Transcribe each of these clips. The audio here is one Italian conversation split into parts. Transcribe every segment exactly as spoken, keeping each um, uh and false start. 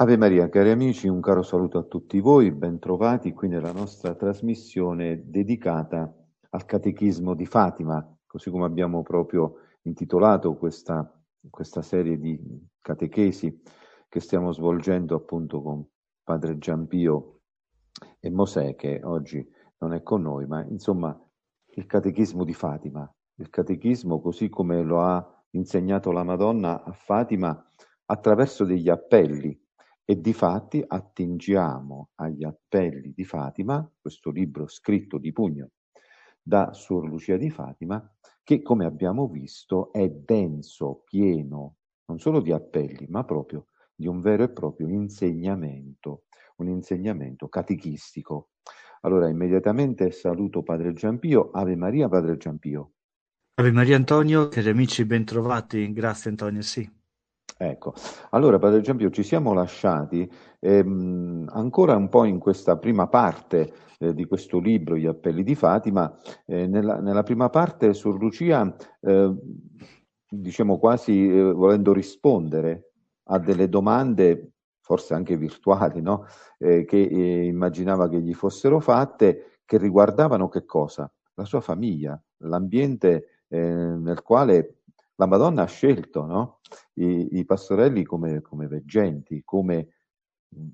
Ave Maria, cari amici, un caro saluto a tutti voi, bentrovati qui nella nostra trasmissione dedicata al Catechismo di Fatima, così come abbiamo proprio intitolato questa, questa serie di catechesi che stiamo svolgendo appunto con Padre Giampio e Mosè, che oggi non è con noi, ma insomma il Catechismo di Fatima, il Catechismo così come lo ha insegnato la Madonna a Fatima attraverso degli appelli. E difatti attingiamo agli appelli di Fatima, questo libro scritto di pugno da Suor Lucia di Fatima, che come abbiamo visto è denso, pieno, non solo di appelli, ma proprio di un vero e proprio insegnamento, un insegnamento catechistico. Allora immediatamente saluto Padre Giampio. Ave Maria, Padre Giampio. Ave Maria Antonio, cari amici, bentrovati. Grazie Antonio, sì. Ecco, allora Padre Giampio ci siamo lasciati ehm, ancora un po' in questa prima parte eh, di questo libro, Gli appelli di Fatima. Eh, nella, nella prima parte Suor Lucia, eh, diciamo quasi eh, volendo rispondere a delle domande, forse anche virtuali, no? Eh, che eh, immaginava che gli fossero fatte, che riguardavano che cosa? La sua famiglia, l'ambiente eh, nel quale la Madonna ha scelto, no? I, i pastorelli come, come veggenti, come mh,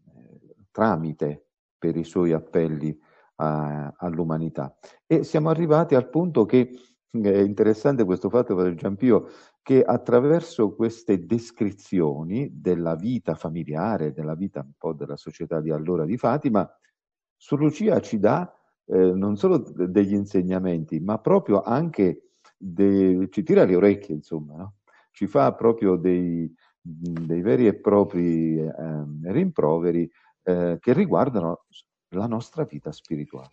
tramite per i suoi appelli a- all'umanità. E siamo arrivati al punto che è interessante questo fatto, Padre Giampio, che attraverso queste descrizioni della vita familiare, della vita un po' della società di allora di Fatima, Suor Lucia ci dà eh, non solo degli insegnamenti, ma proprio anche de- ci tira le orecchie, insomma, no? Ci fa proprio dei, dei veri e propri eh, rimproveri eh, che riguardano la nostra vita spirituale.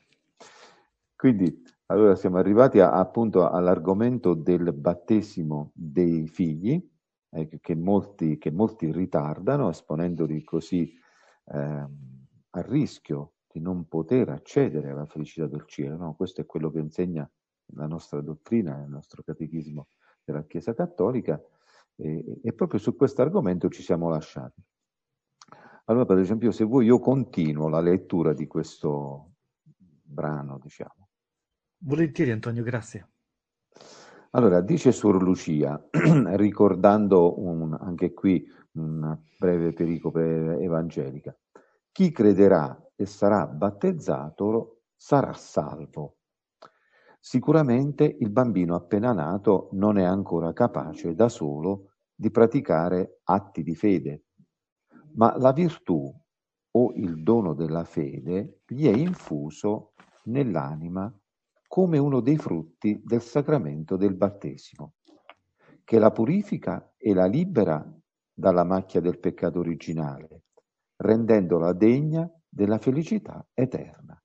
Quindi, allora siamo arrivati a- appunto all'argomento del battesimo dei figli, eh, che, che molti, che molti ritardano, esponendoli così ehm, al rischio di non poter accedere alla felicità del cielo, no? Questo è quello che insegna la nostra dottrina, il nostro catechismo della Chiesa Cattolica, e, e proprio su questo argomento ci siamo lasciati. Allora, per esempio, se vuoi io continuo la lettura di questo brano, diciamo. Volentieri Antonio, grazie. Allora, dice Suor Lucia, ricordando un, anche qui una breve pericope evangelica, chi crederà e sarà battezzato sarà salvo. Sicuramente il bambino appena nato non è ancora capace da solo di praticare atti di fede, ma la virtù o il dono della fede gli è infuso nell'anima come uno dei frutti del sacramento del battesimo, che la purifica e la libera dalla macchia del peccato originale, rendendola degna della felicità eterna.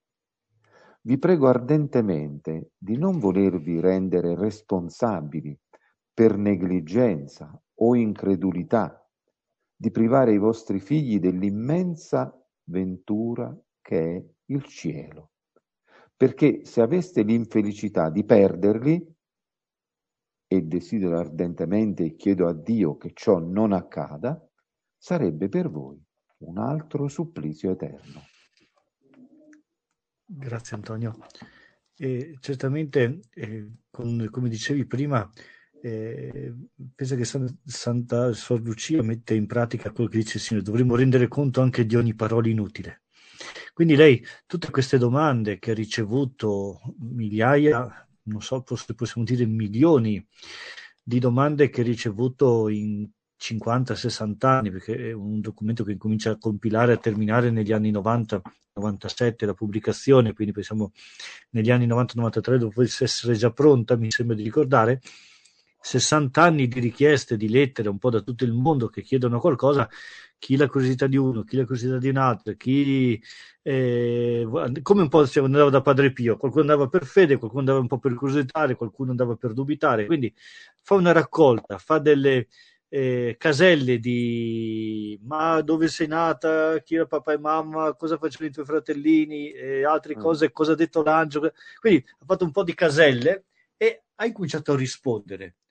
Vi prego ardentemente di non volervi rendere responsabili per negligenza o incredulità, di privare i vostri figli dell'immensa ventura che è il cielo. Perché se aveste l'infelicità di perderli, e desidero ardentemente e chiedo a Dio che ciò non accada, sarebbe per voi un altro supplizio eterno. Grazie Antonio. E certamente, eh, con- come dicevi prima, eh, penso che San- Santa Sor Lucia mette in pratica quello che dice il Signore. Dovremmo rendere conto anche di ogni parola inutile. Quindi lei, tutte queste domande che ha ricevuto, migliaia, non so, forse possiamo dire milioni di domande che ha ricevuto in cinquanta sessanta anni, perché è un documento che comincia a compilare e a terminare negli anni novanta novantasette la pubblicazione, quindi pensiamo negli anni novanta novantatré dovesse essere già pronta, mi sembra di ricordare. sessanta anni di richieste, di lettere un po' da tutto il mondo che chiedono qualcosa, chi la curiosità di uno, chi la curiosità di un altro, chi eh, come un po' si andava da Padre Pio, qualcuno andava per fede, qualcuno andava un po' per curiosità, qualcuno andava per dubitare, quindi fa una raccolta, fa delle eh, caselle di ma dove sei nata, chi era papà e mamma, cosa facevano i tuoi fratellini, e altre Mm. cose, cosa ha detto l'angelo, quindi ha fatto un po' di caselle e ha incominciato a rispondere.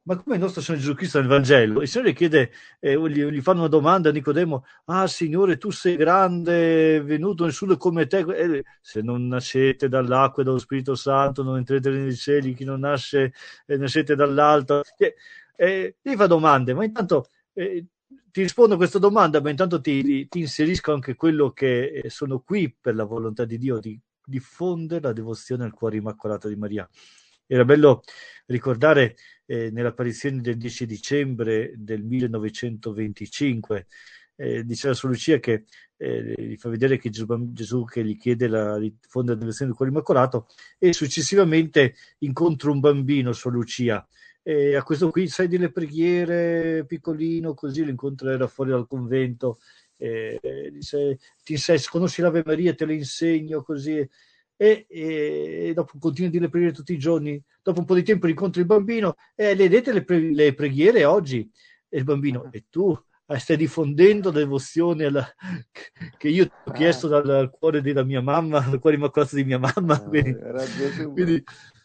ma come il nostro Signore Gesù Cristo nel Vangelo, il Signore chiede, eh, gli, gli fanno una domanda a Nicodemo: ah Signore, tu sei grande, venuto nessuno come te, eh, se non nascete dall'acqua e dallo Spirito Santo non entrerete nei cieli, chi non nasce eh, nascete dall'alto, eh, eh, gli fa domande, ma intanto eh, ti rispondo a questa domanda, ma intanto ti, ti inserisco anche quello che eh, sono qui per la volontà di Dio, di diffondere la devozione al cuore immacolato di Maria. Era bello ricordare eh, nell'apparizione del dieci dicembre del millenovecentoventicinque, eh, dice la Sor Lucia che eh, gli fa vedere che Gesù, Gesù che gli chiede la diffondere la devozione del cuore immacolato, e successivamente incontra un bambino, Sor Lucia, e a questo qui sai delle preghiere, piccolino, così lo incontra, era fuori dal convento, e, e dice, ti insegno, conosci l'Ave Maria, te le insegno, così. E, e dopo continua a dire le preghiere tutti i giorni. Dopo un po' di tempo incontra il bambino e le dette le, pre- le preghiere oggi, e il bambino: e tu stai diffondendo la devozione alla, che io ti ho chiesto dal, dal cuore della mia mamma, dal cuore immacolato di mia mamma. Quindi, era Gesù. quindi,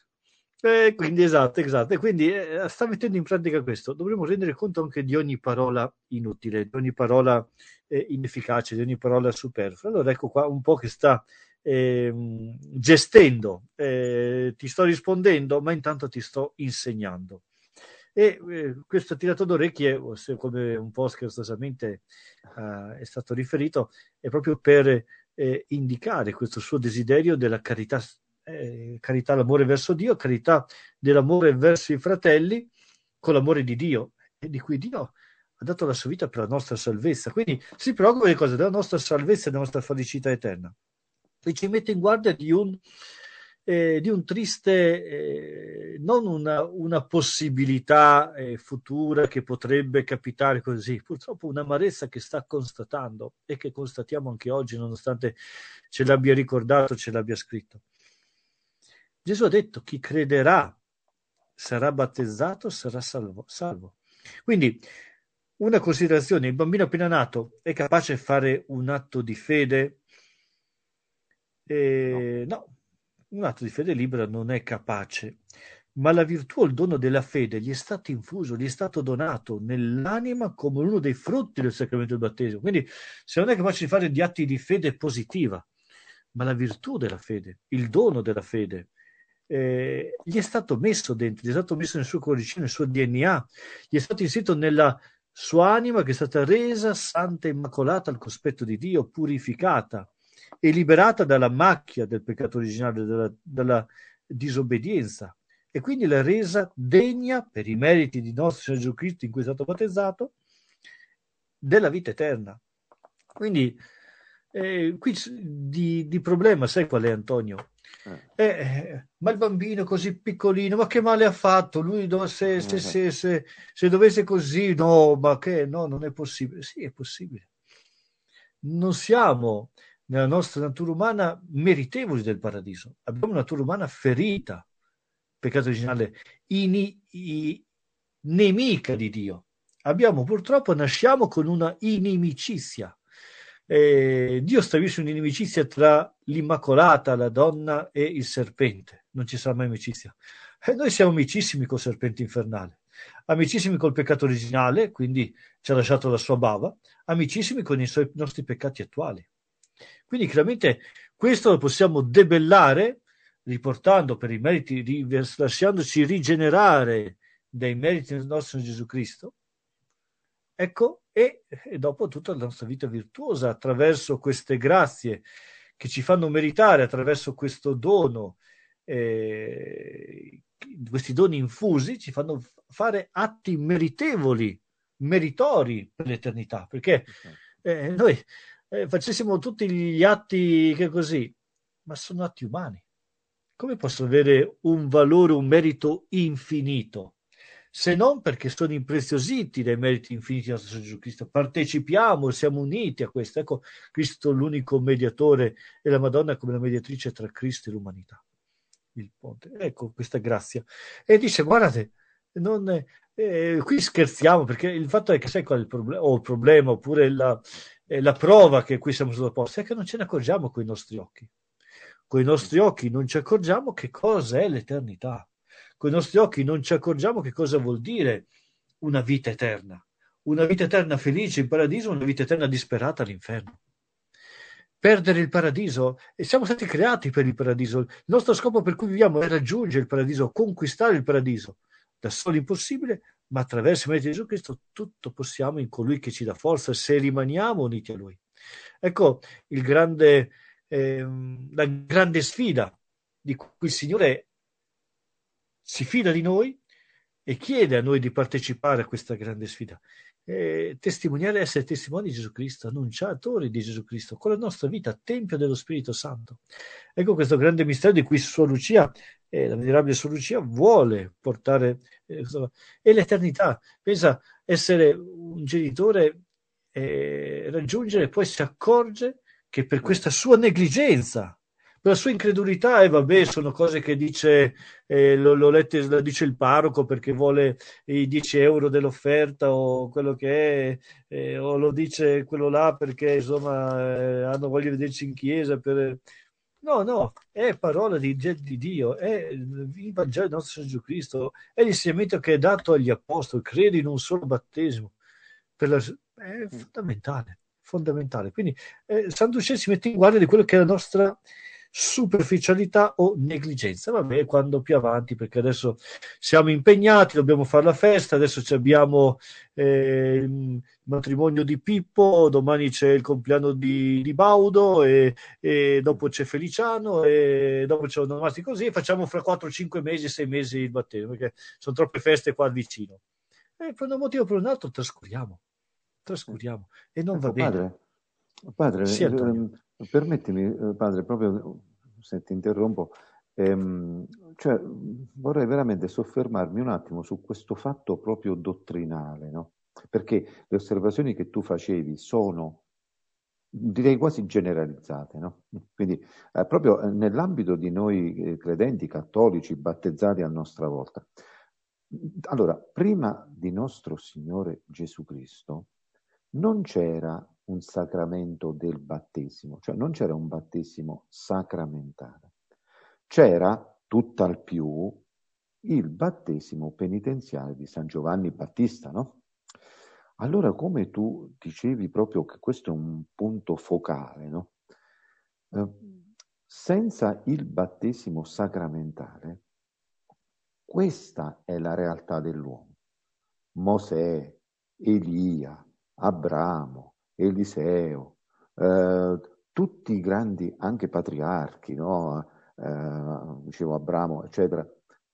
eh, quindi esatto, esatto. E quindi eh, sta mettendo in pratica questo. Dovremmo rendere conto anche di ogni parola inutile, di ogni parola eh, inefficace, di ogni parola superflua. Allora ecco qua un po' che sta Eh, gestendo, eh, ti sto rispondendo, ma intanto ti sto insegnando. E eh, questo tirato d'orecchie, come un po' scherzosamente eh, è stato riferito, è proprio per eh, indicare questo suo desiderio della carità, eh, carità, l'amore verso Dio, carità dell'amore verso i fratelli, con l'amore di Dio, e di cui Dio ha dato la sua vita per la nostra salvezza. Quindi si preoccupa di cosa? Della nostra salvezza e della nostra felicità eterna. E ci mette in guardia di un, eh, di un triste, eh, non una, una possibilità eh, futura che potrebbe capitare così, purtroppo un'amarezza che sta constatando e che constatiamo anche oggi, nonostante ce l'abbia ricordato, ce l'abbia scritto. Gesù ha detto: chi crederà sarà battezzato, sarà salvo. salvo. Quindi una considerazione: il bambino appena nato è capace di fare un atto di fede? Eh, no. no, un atto di fede libera non è capace, ma la virtù o il dono della fede gli è stato infuso, gli è stato donato nell'anima come uno dei frutti del sacramento del battesimo. Quindi se non è capace di fare gli atti di fede positiva, ma la virtù della fede, il dono della fede, eh, gli è stato messo dentro, gli è stato messo nel suo cuoricino, nel suo D N A, gli è stato inserito nella sua anima, che è stata resa santa e immacolata al cospetto di Dio, purificata e liberata dalla macchia del peccato originale, dalla, dalla disobbedienza, e quindi l'ha resa degna, per i meriti di nostro Signore Gesù Cristo, in cui è stato battezzato, della vita eterna. Quindi eh, qui di, di problema sai qual è, Antonio? Eh, eh, ma il bambino così piccolino, ma che male ha fatto? Lui do, se, se, se, se, se dovesse così, no, ma che no, non è possibile. Sì, è possibile. Non siamo nella nostra natura umana meritevoli del paradiso. Abbiamo una natura umana ferita, peccato originale, in, in, nemica di Dio. Abbiamo purtroppo, nasciamo con una inimicizia. Eh, Dio stabilisce un'inimicizia tra l'Immacolata, la donna, e il serpente. Non ci sarà mai amicizia. E noi siamo amicissimi col serpente infernale, amicissimi col peccato originale, quindi ci ha lasciato la sua bava, amicissimi con i suoi, nostri peccati attuali. Quindi chiaramente questo lo possiamo debellare riportando per i meriti, lasciandoci rigenerare dai meriti del nostro Gesù Cristo. Ecco, e, e dopo tutta la nostra vita virtuosa, attraverso queste grazie che ci fanno meritare, attraverso questo dono, eh, questi doni infusi, ci fanno fare atti meritevoli, meritori per l'eternità, perché eh, noi eh, facessimo tutti gli atti che così, ma sono atti umani. Come possono avere un valore, un merito infinito? Se non perché sono impreziositi dai meriti infiniti del nostro Gesù Cristo. Partecipiamo, siamo uniti a questo. Ecco, Cristo l'unico mediatore e la Madonna come la mediatrice tra Cristo e l'umanità. Il ponte. Ecco questa grazia. E dice, guardate, non, eh, qui scherziamo, perché il fatto è che sai qual è il problema, o il problema, oppure la, eh, la prova che qui siamo sottoposti, è che non ce ne accorgiamo con i nostri occhi. Con i nostri occhi non ci accorgiamo che cosa è l'eternità. con i nostri occhi non ci accorgiamo che cosa vuol dire una vita eterna. Una vita eterna felice in paradiso, una vita eterna disperata all'inferno. Perdere il paradiso, e siamo stati creati per il paradiso. Il nostro scopo per cui viviamo è raggiungere il paradiso, conquistare il paradiso. Da soli impossibile, ma attraverso il merito di Gesù Cristo tutto possiamo in colui che ci dà forza se rimaniamo uniti a Lui. Ecco il grande, ehm, la grande sfida di cui il Signore si fida di noi e chiede a noi di partecipare a questa grande sfida. Eh, testimoniare, essere testimoni di Gesù Cristo, annunciatori di Gesù Cristo, con la nostra vita, Tempio dello Spirito Santo. Ecco questo grande mistero di cui Suor Lucia, eh, la venerabile Suor Lucia, vuole portare eh, e l'eternità. Pensa essere un genitore, eh, raggiungere, poi si accorge che per questa sua negligenza, per la sua incredulità, e eh, vabbè, sono cose che dice, eh, lo, lo lette, lo dice il parroco perché vuole i dieci euro dell'offerta o quello che è, eh, o lo dice quello là perché insomma eh, hanno voglia di vederci in chiesa. Per... No, no, è parola di, di Dio, è il Vangelo del nostro Gesù Cristo, è l'insegnamento che è dato agli apostoli, credi in un solo battesimo. Per la, è fondamentale, fondamentale. Quindi eh, San Duce si mette in guardia di quello che è la nostra superficialità o negligenza. Vabbè, quando più avanti, perché adesso siamo impegnati, dobbiamo fare la festa, adesso abbiamo eh, il matrimonio di Pippo, domani c'è il compleanno di, di Baudo e, e dopo c'è Feliciano e dopo c'è onomastica così, e facciamo fra quattro cinque mesi, sei mesi il battesimo, perché sono troppe feste qua vicino. E per un motivo o per un altro trascuriamo, trascuriamo e non va Ecco, bene. padre, padre, Sì, Antonio. ehm, permettimi, eh, padre, proprio se ti interrompo, ehm, cioè, vorrei veramente soffermarmi un attimo su questo fatto proprio dottrinale, no? Perché le osservazioni che tu facevi sono, direi, quasi generalizzate, no? Quindi eh, proprio eh, nell'ambito di noi eh, credenti, cattolici, battezzati a nostra volta. Allora, prima di nostro Signore Gesù Cristo non c'era un sacramento del battesimo, cioè non c'era un battesimo sacramentale. C'era tutt'al più il battesimo penitenziale di San Giovanni Battista, no? Allora, come tu dicevi proprio che questo è un punto focale, no? Eh, senza il battesimo sacramentale, questa è la realtà dell'uomo. Mosè, Elia, Abramo, Eliseo, eh, tutti i grandi, anche patriarchi, no? Eh, dicevo Abramo, eccetera,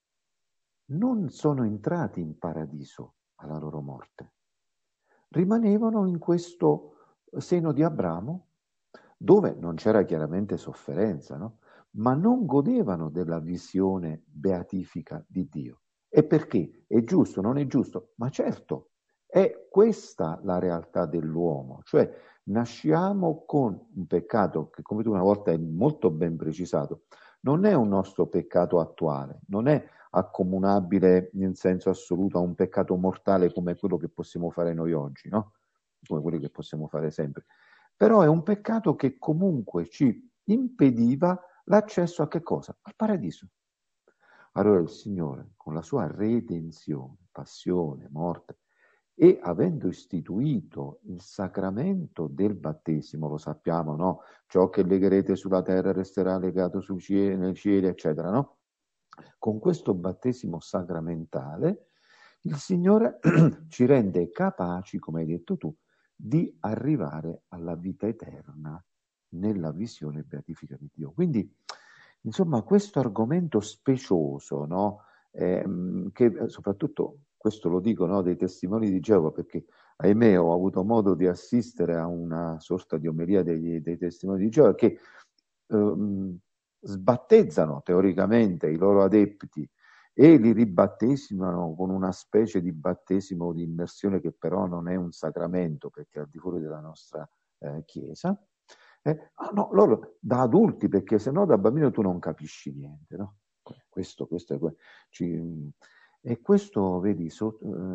non sono entrati in paradiso alla loro morte. Rimanevano in questo seno di Abramo, dove non c'era chiaramente sofferenza, no? Ma non godevano della visione beatifica di Dio. E perché? È giusto, non è giusto? Ma certo, è questa la realtà dell'uomo, cioè nasciamo con un peccato che, come tu una volta hai molto ben precisato, non è un nostro peccato attuale, non è accomunabile in senso assoluto a un peccato mortale come quello che possiamo fare noi oggi, no? Come quelli che possiamo fare sempre. Però è un peccato che comunque ci impediva l'accesso a che cosa? Al paradiso. Allora il Signore, con la sua redenzione, passione, morte, e avendo istituito il sacramento del battesimo, lo sappiamo, no? Ciò che legherete sulla terra resterà legato sui cieli, nei cieli, eccetera, no? Con questo battesimo sacramentale il Signore ci rende capaci, come hai detto tu, di arrivare alla vita eterna nella visione beatifica di Dio. Quindi, insomma, questo argomento specioso, no? Eh, che soprattutto, questo lo dico, no, dei testimoni di Geova, perché ahimè ho avuto modo di assistere a una sorta di omelia dei, dei testimoni di Geova che ehm, sbattezzano teoricamente i loro adepti e li ribattesimano con una specie di battesimo di immersione che però non è un sacramento perché è al di fuori della nostra eh, Chiesa. Eh, ah, no, loro da adulti, perché se no da bambino tu non capisci niente, no? Questo, questo è, ci, e questo, vedi, so,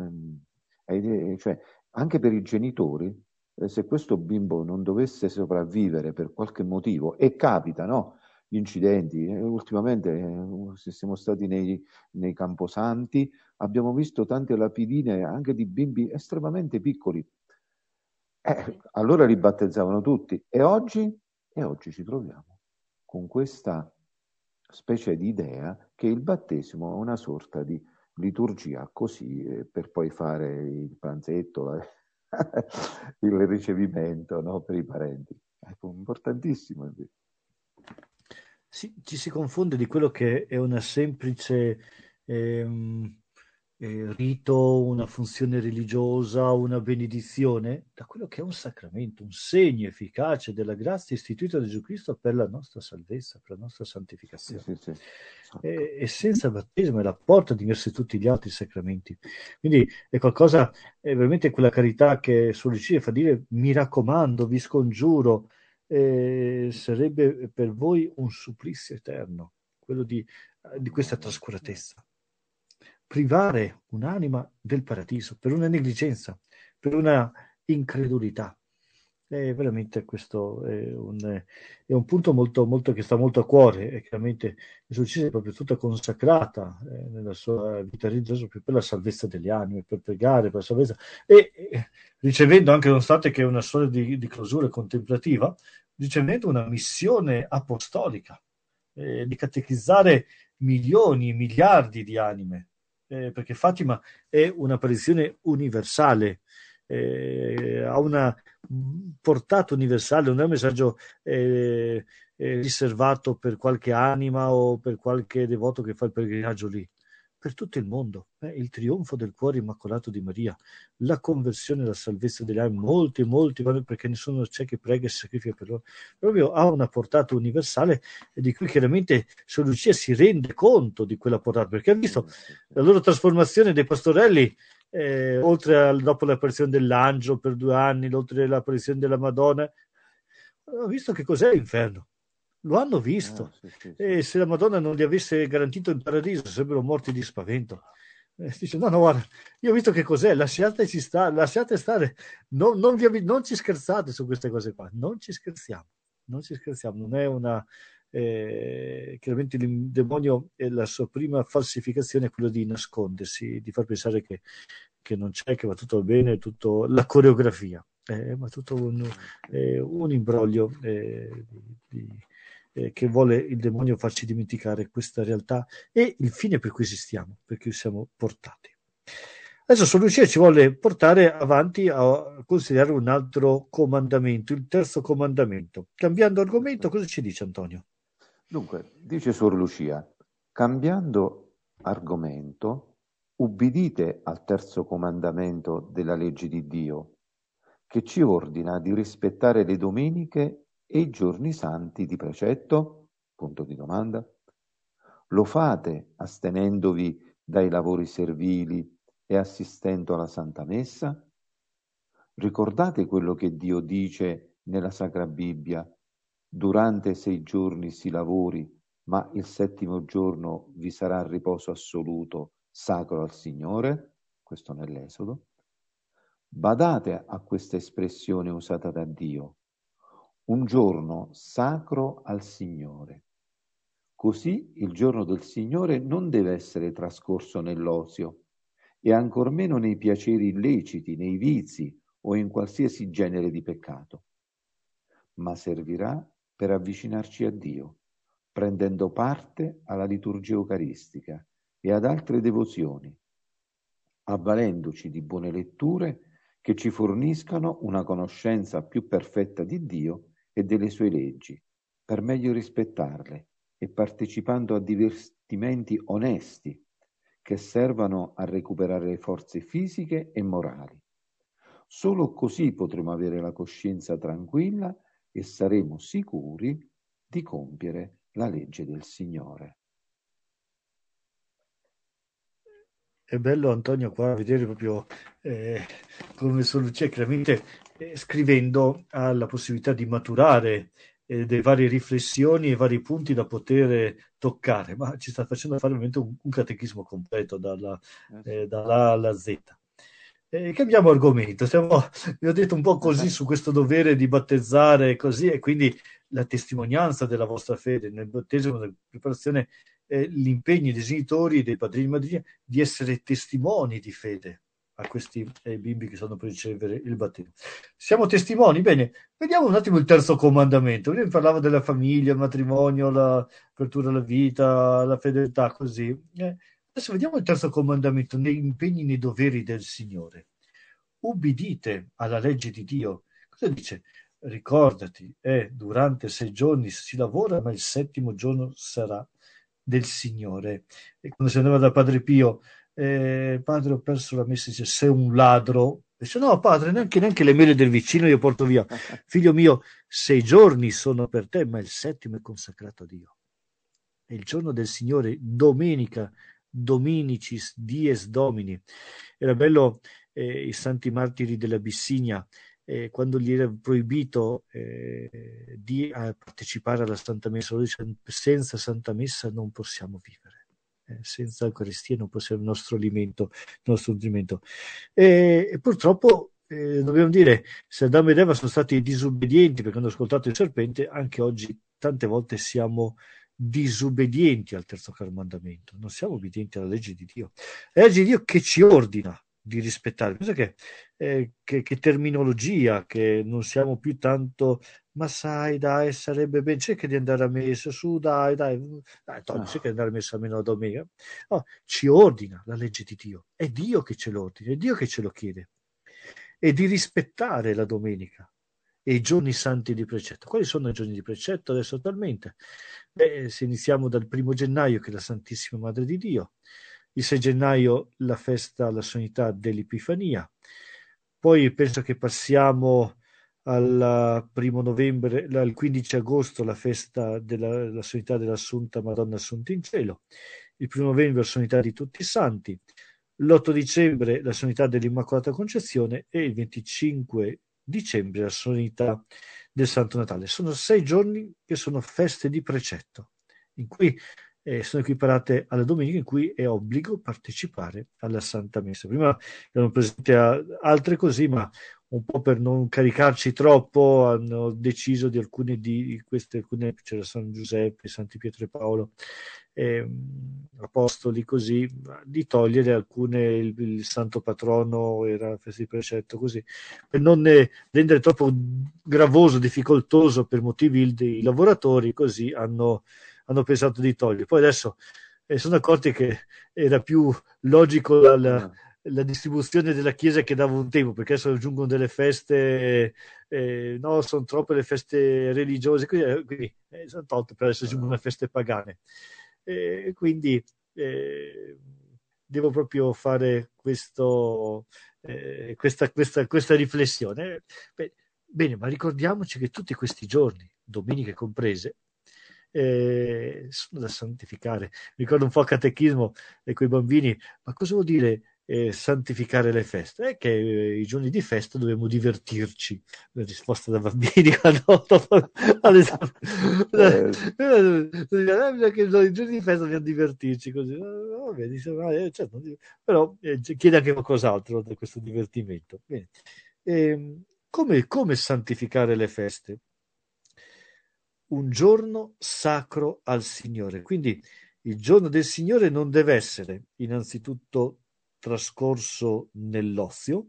eh, cioè, anche per i genitori, eh, se questo bimbo non dovesse sopravvivere per qualche motivo, e capita, no? gli incidenti. Eh, ultimamente eh, se siamo stati nei, nei camposanti, abbiamo visto tante lapidine anche di bimbi estremamente piccoli. Eh, allora li battezzavano tutti. E oggi? E oggi ci troviamo con questa specie di idea che il battesimo è una sorta di liturgia così, eh, per poi fare il pranzetto, la- il ricevimento, no, per i parenti. È importantissimo invece. Sì, ci si confonde di quello che è una semplice ehm, eh, rito, una funzione religiosa, una benedizione, da quello che è un sacramento, un segno efficace della grazia istituita da Gesù Cristo per la nostra salvezza, per la nostra Sì, santificazione. sì, sì, esatto. E, e senza battesimo è la porta d'ingresso di tutti gli altri sacramenti. Quindi è qualcosa, è veramente quella carità che Suor Lucia fa dire, mi raccomando, vi scongiuro, eh, sarebbe per voi un supplizio eterno, quello di, di questa trascuratezza. Privare un'anima del paradiso per una negligenza, per una incredulità. E veramente questo è un, è un punto molto, molto, che sta molto a cuore, e chiaramente l'esorcismo è proprio tutta consacrata eh, nella sua vita religiosa proprio per la salvezza delle anime, per pregare, per la salvezza, e, e ricevendo anche, nonostante che è una storia di, di clausura contemplativa, ricevendo una missione apostolica eh, di catechizzare milioni, miliardi di anime, eh, perché Fatima è un'apparizione universale, eh, ha una portata universale, non è un messaggio eh, eh, riservato per qualche anima o per qualche devoto che fa il pellegrinaggio lì, per tutto il mondo. Eh, il trionfo del cuore immacolato di Maria, la conversione e la salvezza degli animi, molti, molti, perché nessuno c'è che prega e si sacrifica per loro, proprio ha una portata universale e di cui chiaramente Sor Lucia si rende conto di quella portata, perché ha visto Sì, sì, sì. la loro trasformazione dei pastorelli, eh, oltre al, dopo l'apparizione dell'angelo per due anni, oltre all'apparizione della Madonna, hanno visto che cos'è l'inferno. Lo hanno Ah, visto. sì, sì, sì. E se la Madonna non li avesse garantito il paradiso, sarebbero morti di spavento. Eh, dice, no, no, guarda, io ho visto che cos'è, lasciateci stare, lasciate stare, non, non, vi, non ci scherzate su queste cose qua, non ci scherziamo, non ci scherziamo, non è una... Eh, chiaramente il demonio è la sua prima falsificazione, è quella di nascondersi, di far pensare che, che non c'è, che va tutto bene, tutto la coreografia, eh, ma tutto un, eh, un imbroglio eh, di, di, eh, che vuole il demonio farci dimenticare questa realtà e il fine per cui esistiamo, per cui siamo portati. Adesso Sor Lucia ci vuole portare avanti a considerare un altro comandamento, il terzo comandamento. Cambiando argomento, cosa ci dice Antonio? Dunque, dice Suor Lucia, cambiando argomento, ubbidite al terzo comandamento della legge di Dio, che ci ordina di rispettare le domeniche e i giorni santi di precetto? Punto di domanda. Lo fate astenendovi dai lavori servili e assistendo alla Santa Messa? Ricordate quello che Dio dice nella Sacra Bibbia: durante sei giorni si lavori, ma il settimo giorno vi sarà riposo assoluto, sacro al Signore? Questo nell'Esodo. Badate a questa espressione usata da Dio: un giorno sacro al Signore. Così il giorno del Signore non deve essere trascorso nell'ozio, e ancor meno nei piaceri illeciti, nei vizi o in qualsiasi genere di peccato, ma servirà per avvicinarci a Dio, prendendo parte alla liturgia eucaristica e ad altre devozioni, avvalendoci di buone letture che ci forniscano una conoscenza più perfetta di Dio e delle sue leggi, per meglio rispettarle, e partecipando a divertimenti onesti che servano a recuperare le forze fisiche e morali. Solo così potremo avere la coscienza tranquilla e saremo sicuri di compiere la legge del Signore. È bello Antonio qua vedere proprio eh, come Sor Lucia chiaramente eh, scrivendo ha la possibilità di maturare eh, delle varie riflessioni e vari punti da poter toccare, ma ci sta facendo fare veramente un, un catechismo completo dalla, Eh eh, sì. dalla A alla Z. Eh, cambiamo argomento, stiamo, vi ho detto un po' così su questo dovere di battezzare e così, e quindi la testimonianza della vostra fede, nel battesimo, nella preparazione, eh, l'impegno dei genitori e dei padrini e madrine di essere testimoni di fede a questi eh, bimbi che stanno per ricevere il battesimo. Siamo testimoni? Bene, vediamo un attimo il terzo comandamento. Prima parlava della famiglia, il matrimonio, l'apertura alla vita, la fedeltà, così. Eh, adesso vediamo il terzo comandamento, nei impegni, nei doveri del Signore. Ubbidite alla legge di Dio. Cosa dice? Ricordati, eh, durante sei giorni si lavora, ma il settimo giorno sarà del Signore. E quando si andava da Padre Pio, eh, padre, ho perso la messa, dice, sei un ladro. Dice, no, padre, neanche, neanche le mele del vicino io porto via. Figlio mio, sei giorni sono per te, ma il settimo è consacrato a Dio. È il giorno del Signore, domenica, Dominicis, Dies Domini. Era bello eh, i santi martiri dell'Abissinia, eh, quando gli era proibito eh, di eh, partecipare alla Santa Messa. Lo dice, senza Santa Messa non possiamo vivere, eh, senza Eucaristia non possiamo il nostro alimento, il nostro nutrimento. E, e purtroppo eh, dobbiamo dire, se Adamo ed Eva sono stati disobbedienti perché hanno ascoltato il serpente, anche oggi tante volte siamo disobbedienti al terzo comandamento, non siamo obbedienti alla legge di Dio. È la legge di Dio che ci ordina di rispettare. Pensa che, eh, che, che terminologia, che non siamo più tanto, ma sai, dai, sarebbe bene, cerca di andare a messa, su, dai, dai, dai, Tony, No. cerca di andare a messa almeno la domenica. No, ci ordina la legge di Dio, è Dio che ce lo ordina, è Dio che ce lo chiede, e di rispettare la domenica e i giorni santi di precetto. Quali sono i giorni di precetto adesso attualmente? Beh, se iniziamo dal primo gennaio, che è la Santissima Madre di Dio, il sei gennaio la festa, la solennità dell'Epifania, poi penso che passiamo al primo novembre, al quindici agosto, la festa della la solennità dell'Assunta Madonna Assunta in cielo, il primo novembre la solennità di tutti i santi, l'otto dicembre la solennità dell'Immacolata Concezione e il venticinque dicembre la solennità del Santo Natale. Sono sei giorni che sono feste di precetto, in cui eh, sono equiparate alla domenica, in cui è obbligo partecipare alla Santa Messa. Prima erano presenti altre così, ma un po' per non caricarci troppo hanno deciso di alcune di queste, alcune, c'era San Giuseppe, Santi Pietro e Paolo, eh, apostoli così, di togliere alcune, il, il santo patrono era la festa di precetto, così, per non ne rendere troppo gravoso, difficoltoso per motivi il, i lavoratori, così hanno, hanno pensato di togliere. Poi adesso eh, sono accorti che era più logico la, la, la distribuzione della Chiesa che dava un tempo, perché adesso aggiungono delle feste, eh, no, sono troppe le feste religiose, quindi, quindi eh, sono tolte, per adesso aggiungono le feste pagane. E quindi eh, devo proprio fare questo, eh, questa, questa, questa riflessione. Beh, bene, ma ricordiamoci che tutti questi giorni, domeniche comprese, eh, sono da santificare. Ricordo un po' il catechismo e quei bambini, ma cosa vuol dire eh, santificare le feste? È che eh, i giorni di festa dobbiamo divertirci. La risposta da bambini quando eh, che i giorni di festa dobbiamo divertirci così. Va bene, diciamo, eh, certo, però eh, chiede anche qualcos'altro da questo divertimento. Bene. E, come, come santificare le feste? Un giorno sacro al Signore. Quindi il giorno del Signore non deve essere innanzitutto trascorso nell'ozio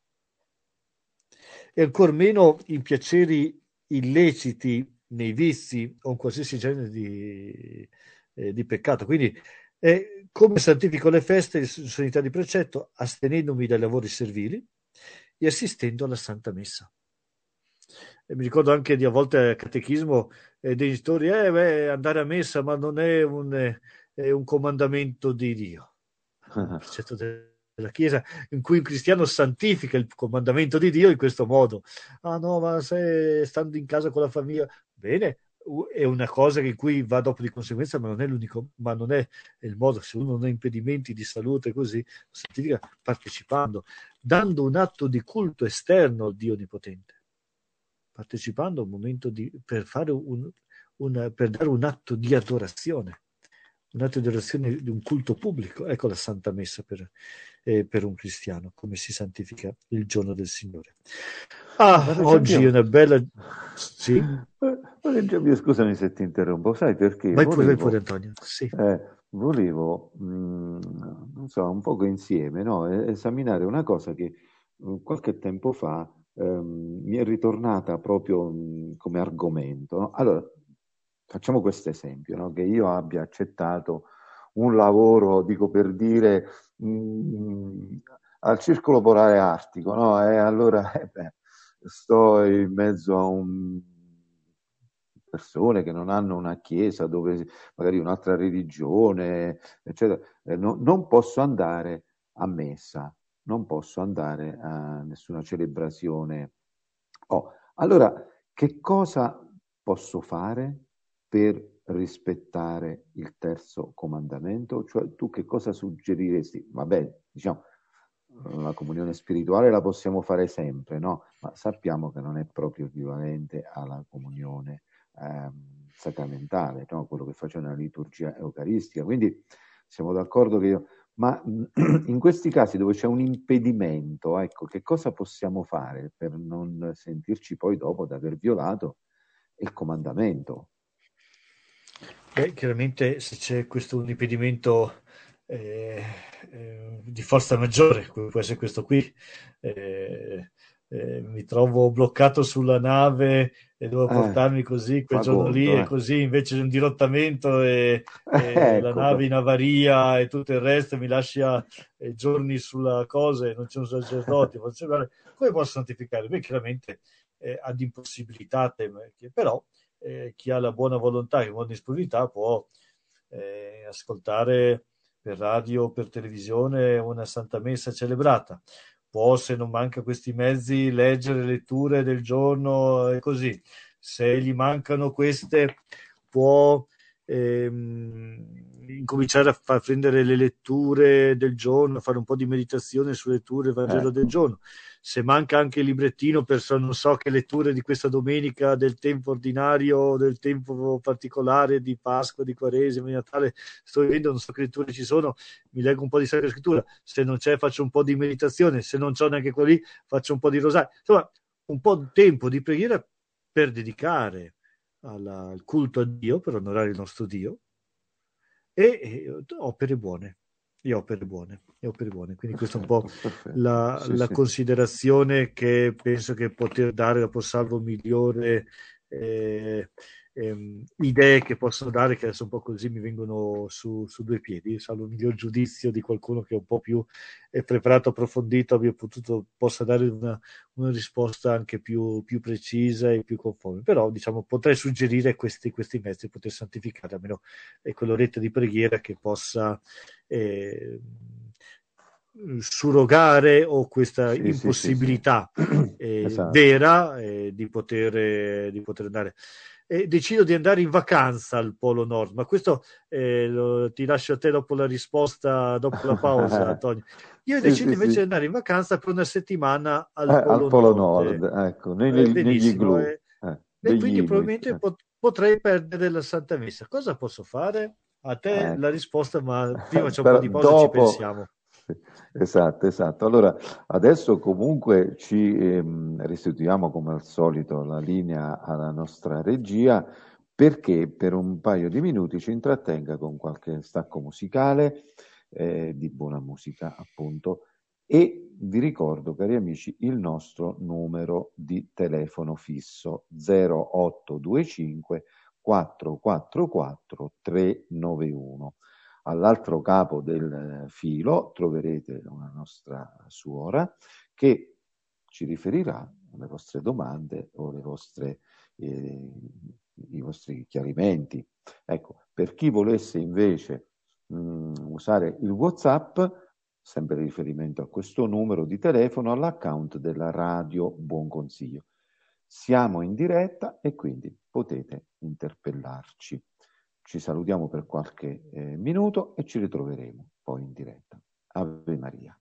e ancor meno in piaceri illeciti, nei vizi o in qualsiasi genere di, eh, di peccato. Quindi eh, come santifico le feste in solennità di precetto? Astenendomi dai lavori servili e assistendo alla Santa Messa. E mi ricordo anche di a volte al catechismo eh, dei genitori, eh, beh, andare a messa, ma non è un, eh, è un comandamento di Dio, un precetto della Chiesa, in cui un cristiano santifica il comandamento di Dio in questo modo. Ah no, ma se stando in casa con la famiglia, bene, è una cosa in cui va dopo di conseguenza, ma non è l'unico, ma non è il modo. Se uno non ha impedimenti di salute, così santifica partecipando, dando un atto di culto esterno al Dio Onnipotente, partecipando a un momento di, per, fare un, un, per dare un atto di adorazione, un atto di adorazione di un culto pubblico. Ecco la Santa Messa per, eh, per un cristiano, come si santifica il giorno del Signore. Ah, oggi è una bella... Sì? Padre Giambio, scusami se ti interrompo, sai perché? Vai pure, vai pure Volevo, Antonio. Sì. eh, volevo, mh, non so, un poco insieme, no? E- Esaminare una cosa che eh, qualche tempo fa ehm, mi è ritornata proprio mh, come argomento, no? Allora, facciamo questo esempio, no? Che io abbia accettato un lavoro, dico per dire, mh, al Circolo Polare Artico, no? E allora, eh, beh, sto in mezzo a un persone che non hanno una chiesa, dove magari un'altra religione, eccetera, eh, no- non posso andare a messa, non posso andare a nessuna celebrazione. Oh, allora, che cosa posso fare per rispettare il terzo comandamento? Cioè, tu che cosa suggeriresti? Vabbè, diciamo, la comunione spirituale la possiamo fare sempre, no? Ma sappiamo che non è proprio equivalente alla comunione ehm, sacramentale, no? Quello che faccio nella liturgia eucaristica. Quindi siamo d'accordo che io... Ma in questi casi dove c'è un impedimento, ecco, che cosa possiamo fare per non sentirci poi dopo di aver violato il comandamento? Beh, chiaramente se c'è questo un impedimento eh, eh, di forza maggiore, come può essere questo qui, eh, eh, mi trovo bloccato sulla nave e devo Eh, portarmi così quel fa giorno lì conto, e eh. così invece di un dirottamento e, e la Ecco, nave fa- in avaria e tutto il resto mi lascia eh, giorni sulla cosa e non c'è un sacerdote, faccio- guarda, come posso santificare? Beh, chiaramente eh, ad impossibilitate, però eh, chi ha la buona volontà e buona disponibilità può eh, ascoltare per radio o per televisione una Santa Messa celebrata. Può, se non manca questi mezzi, leggere letture del giorno e così. Se gli mancano queste, può ehm, incominciare a far prendere le letture del giorno, fare un po' di meditazione sulle letture del Vangelo del ecco. giorno. Se manca anche il librettino per non so che letture di questa domenica, del tempo ordinario, del tempo particolare di Pasqua, di Quaresima, di Natale, sto vivendo, non so che letture ci sono, mi leggo un po' di Sacra Scrittura, se non c'è faccio un po' di meditazione, se non c'ho neanche quello lì faccio un po' di rosario, insomma un po' di tempo di preghiera per dedicare alla, al culto a Dio, per onorare il nostro Dio, e, e opere buone, e opere buone, e opere buone. Quindi questa è un po' Perfetto, perfetto. la, Sì, la sì. considerazione che penso che poter dare dopo salvo migliore eh, ehm, idee che posso dare, che adesso un po' così mi vengono su, su due piedi, salvo il miglior giudizio di qualcuno che è un po' più è preparato, approfondito, abbia potuto, possa dare una, una risposta anche più, più precisa e più conforme. Però diciamo potrei suggerire questi, questi mezzi, poter santificare almeno e quell'oretta di preghiera che possa eh, surrogare o questa Sì, sì, sì, sì. impossibilità eh, Esatto. vera eh, di, poter, di poter andare. E decido di andare in vacanza al Polo Nord, ma questo eh, lo, ti lascio a te dopo la risposta, dopo la pausa, Antonio. Io Sì, sì, decido sì. invece di andare in vacanza per una settimana Eh, al al Polo Polo Nord. Nord, Eh, ecco, negli, negli benissimo. igloo, Eh, eh, e degli quindi Inuit. probabilmente pot- potrei perdere la Santa Messa. Cosa posso fare? A te la Ecco. risposta, ma prima c'è un po' Però di pausa e ci dopo, pensiamo. esatto, esatto. Allora, adesso comunque ci ehm, restituiamo come al solito la linea alla nostra regia perché per un paio di minuti ci intrattenga con qualche stacco musicale, eh, di buona musica appunto. E vi ricordo, cari amici, il nostro numero di telefono fisso zero otto due cinque quattro quattro quattro tre nove uno. All'altro capo del filo troverete una nostra suora che ci riferirà alle vostre domande o le vostre, eh, i vostri chiarimenti. Ecco, per chi volesse invece mh, usare il WhatsApp, sempre riferimento a questo numero di telefono, all'account della radio Buon Consiglio. Siamo in diretta e quindi potete interpellarci. Ci salutiamo per qualche eh, minuto e ci ritroveremo poi in diretta. Ave Maria.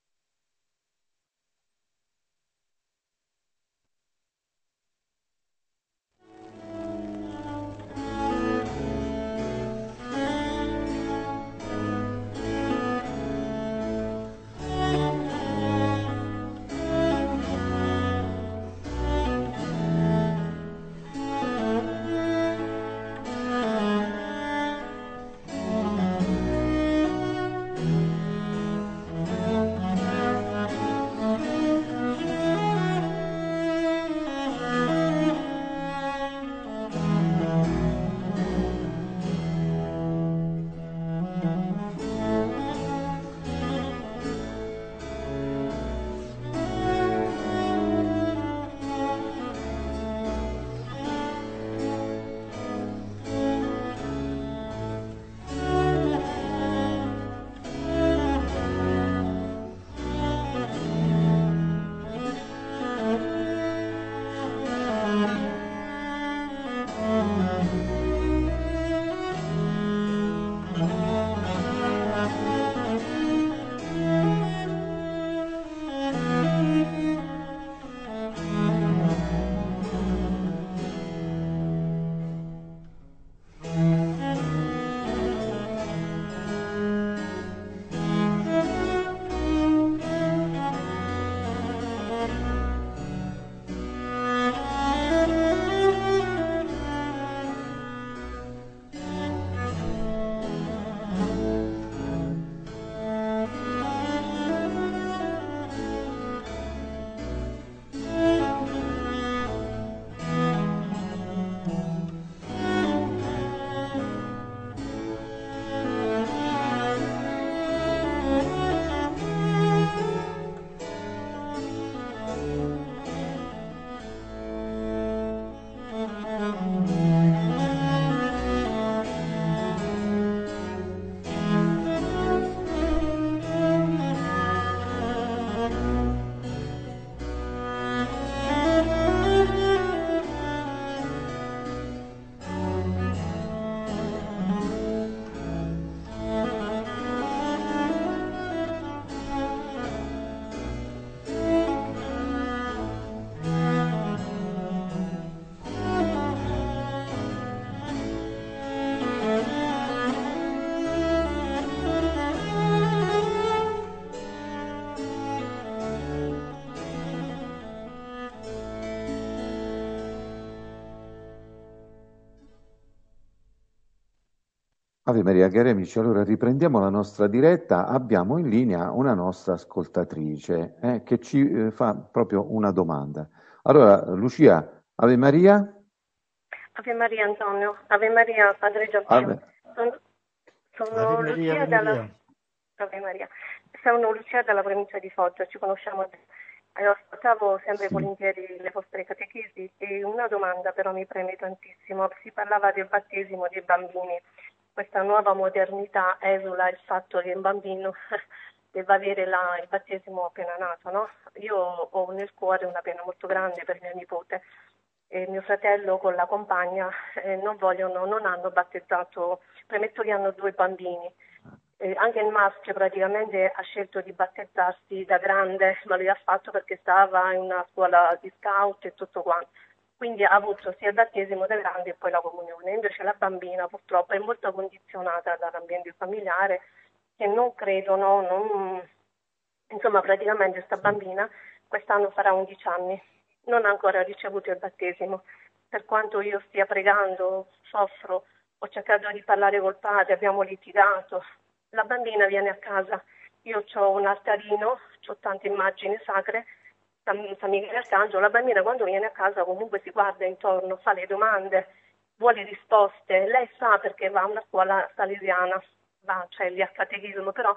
Ave Maria, cari amici, allora riprendiamo la nostra diretta. Abbiamo in linea una nostra ascoltatrice eh, che ci eh, fa proprio una domanda. Allora, Lucia, Ave Maria? Ave Maria Antonio, Ave Maria Padre Giampio. Ave, Sono, Ave sono Maria, Lucia Ave dalla Maria. Ave Maria. Sono Lucia dalla provincia di Foggia, ci conosciamo. Eh, ascoltavo sempre sì, volentieri le vostre catechesi e una domanda però mi preme tantissimo. Si parlava del battesimo dei bambini. Questa nuova modernità esula il fatto che un bambino debba avere la- il battesimo appena nato, no? Io ho nel cuore una pena molto grande per mio nipote e mio fratello con la compagna eh, non vogliono, non hanno battezzato, premetto che hanno due bambini. Eh, anche il maschio praticamente ha scelto di battezzarsi da grande, ma lui ha fatto perché stava in una scuola di scout e tutto quanto. Quindi ha avuto sia il battesimo da grande e poi la comunione. Invece la bambina purtroppo è molto condizionata dall'ambiente familiare che non credono, non... insomma praticamente questa bambina quest'anno farà undici anni, non ha ancora ricevuto il battesimo. Per quanto io stia pregando, soffro, ho cercato di parlare col padre, abbiamo litigato. La bambina viene a casa, io ho un altarino, ho tante immagini sacre, San, San Michele Arcangelo, la bambina quando viene a casa comunque si guarda intorno, fa le domande, vuole risposte, lei sa perché va a una scuola salesiana, va, cioè lì a catechismo, però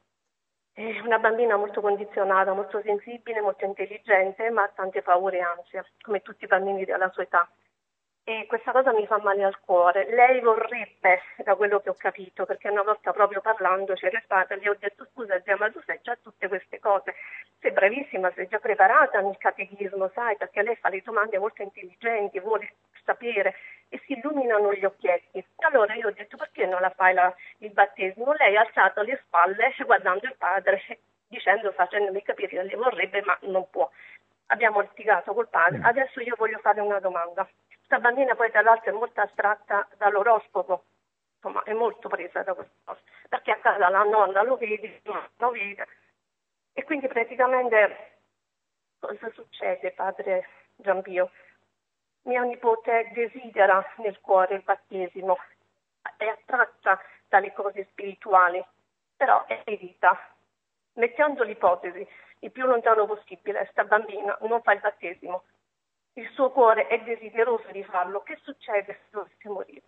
è una bambina molto condizionata, molto sensibile, molto intelligente, ma ha tante paure e ansie, come tutti i bambini della sua età. E questa cosa mi fa male al cuore. Lei vorrebbe, da quello che ho capito, perché una volta proprio parlando c'era stata, gli ho detto scusa zia, ma tu sai già tutte queste cose, sei bravissima, sei già preparata nel catechismo, sai, perché lei fa le domande molto intelligenti, vuole sapere e si illuminano gli occhietti. Allora io ho detto perché non la fai la, il battesimo? Lei ha alzato le spalle guardando il padre, dicendo, facendomi capire che lei vorrebbe ma non può. Abbiamo litigato col padre, mm, adesso io voglio fare una domanda. Questa bambina poi tra l'altro è molto attratta dall'oroscopo, insomma è molto presa da questa cosa, perché a casa la nonna lo vede, non lo vede. E quindi praticamente cosa succede, padre Giampio? Mia nipote desidera nel cuore il battesimo, è attratta dalle cose spirituali, però è ferita. Mettendo l'ipotesi il più lontano possibile, sta bambina non fa il battesimo, il suo cuore è desideroso di farlo, che succede se dovesse morire?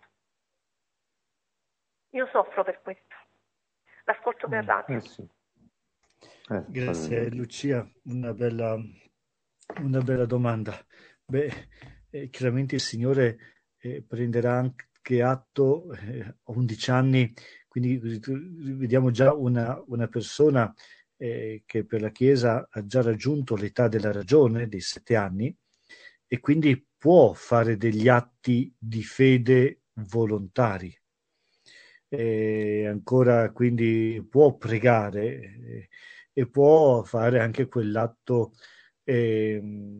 Io soffro per questo, l'ascolto per mm, radio. eh sì, eh, padre Grazie Giampino. Lucia, una bella, una bella domanda. Beh, eh, chiaramente il Signore eh, prenderà anche atto eh, a undici anni, quindi vediamo già una, una persona eh, che per la Chiesa ha già raggiunto l'età della ragione, dei sette anni, e quindi può fare degli atti di fede volontari. E ancora quindi può pregare eh, e può fare anche quell'atto eh,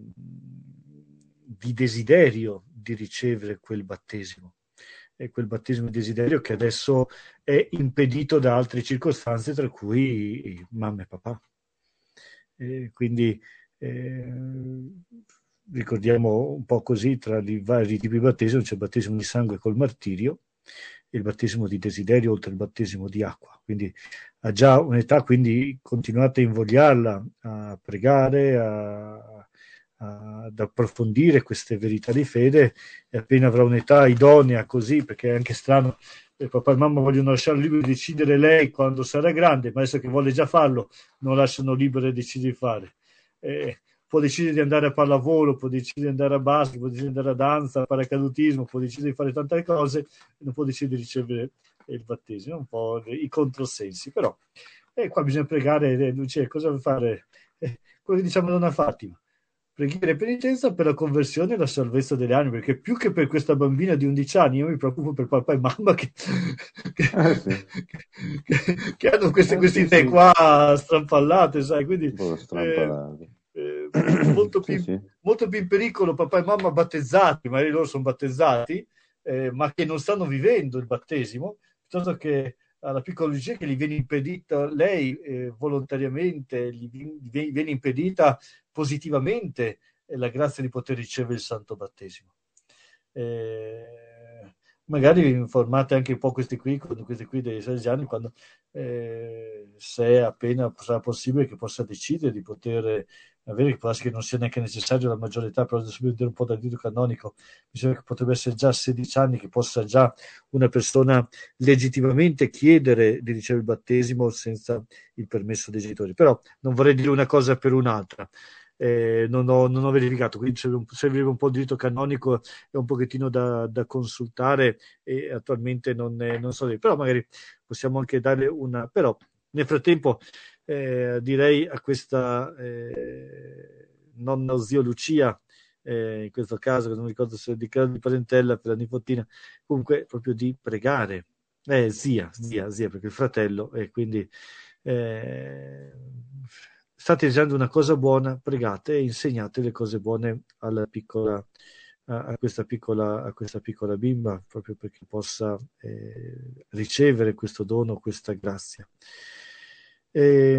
di desiderio di ricevere quel battesimo. E quel battesimo di desiderio che adesso è impedito da altre circostanze, tra cui mamma e papà. E quindi eh, ricordiamo un po' così, tra i vari tipi di battesimo c'è il battesimo di sangue col martirio e il battesimo di desiderio oltre il battesimo di acqua. Quindi ha già un'età, quindi continuate a invogliarla a pregare, a, a, ad approfondire queste verità di fede e appena avrà un'età idonea così, perché è anche strano, eh, papà e mamma vogliono lasciarlo libero di decidere lei quando sarà grande, ma adesso che vuole già farlo non lasciano libero di decidere di fare. Eh, può decidere di andare a pallavolo, può decidere di andare a basket, può decidere di andare a danza, a paracadutismo, può decidere di fare tante cose, non può decidere di ricevere il battesimo, un po' i controsensi, però eh, qua bisogna pregare, eh, Lucia, cosa vuoi fare? Eh, quello che diciamo Donna Fatima, preghiera e penitenza per la conversione e la salvezza delle anime, perché più che per questa bambina di undici anni, io mi preoccupo per papà e mamma che, che, Eh sì, che, che hanno queste, eh queste sì, idee sì, qua strampallate, sai, quindi un po' eh, strampalato. eh, molto, Sì, più, sì, molto più in pericolo papà e mamma battezzati, magari loro sono battezzati, eh, ma che non stanno vivendo il battesimo, piuttosto che alla piccola Lucia che gli viene impedita, lei eh, volontariamente gli, gli viene impedita positivamente eh, la grazia di poter ricevere il santo battesimo. Eh, magari informate anche un po' questi qui, questi qui dei salesiani, quando eh, se appena sarà possibile che possa decidere di poter avere, che può essere che non sia neanche necessario la maggiore età, però adesso vedere un po' dal rito canonico, mi sembra che potrebbe essere già sedici anni che possa già una persona legittimamente chiedere di ricevere il battesimo senza il permesso dei genitori. Però non vorrei dire una cosa per un'altra. Eh, non, ho, non ho verificato, quindi servirebbe un po' il diritto canonico, è un pochettino da, da consultare e attualmente non, è, non so, però magari possiamo anche dare una, però nel frattempo eh, direi a questa eh, nonna zio Lucia, eh, in questo caso non mi ricordo se è di casa di parentela per la nipotina, comunque proprio di pregare, eh, zia, zia, zia perché il fratello, e quindi eh, state dicendo una cosa buona, pregate e insegnate le cose buone alla piccola, a, a, questa, piccola, a questa piccola bimba, proprio perché possa eh, ricevere questo dono, questa grazia. E,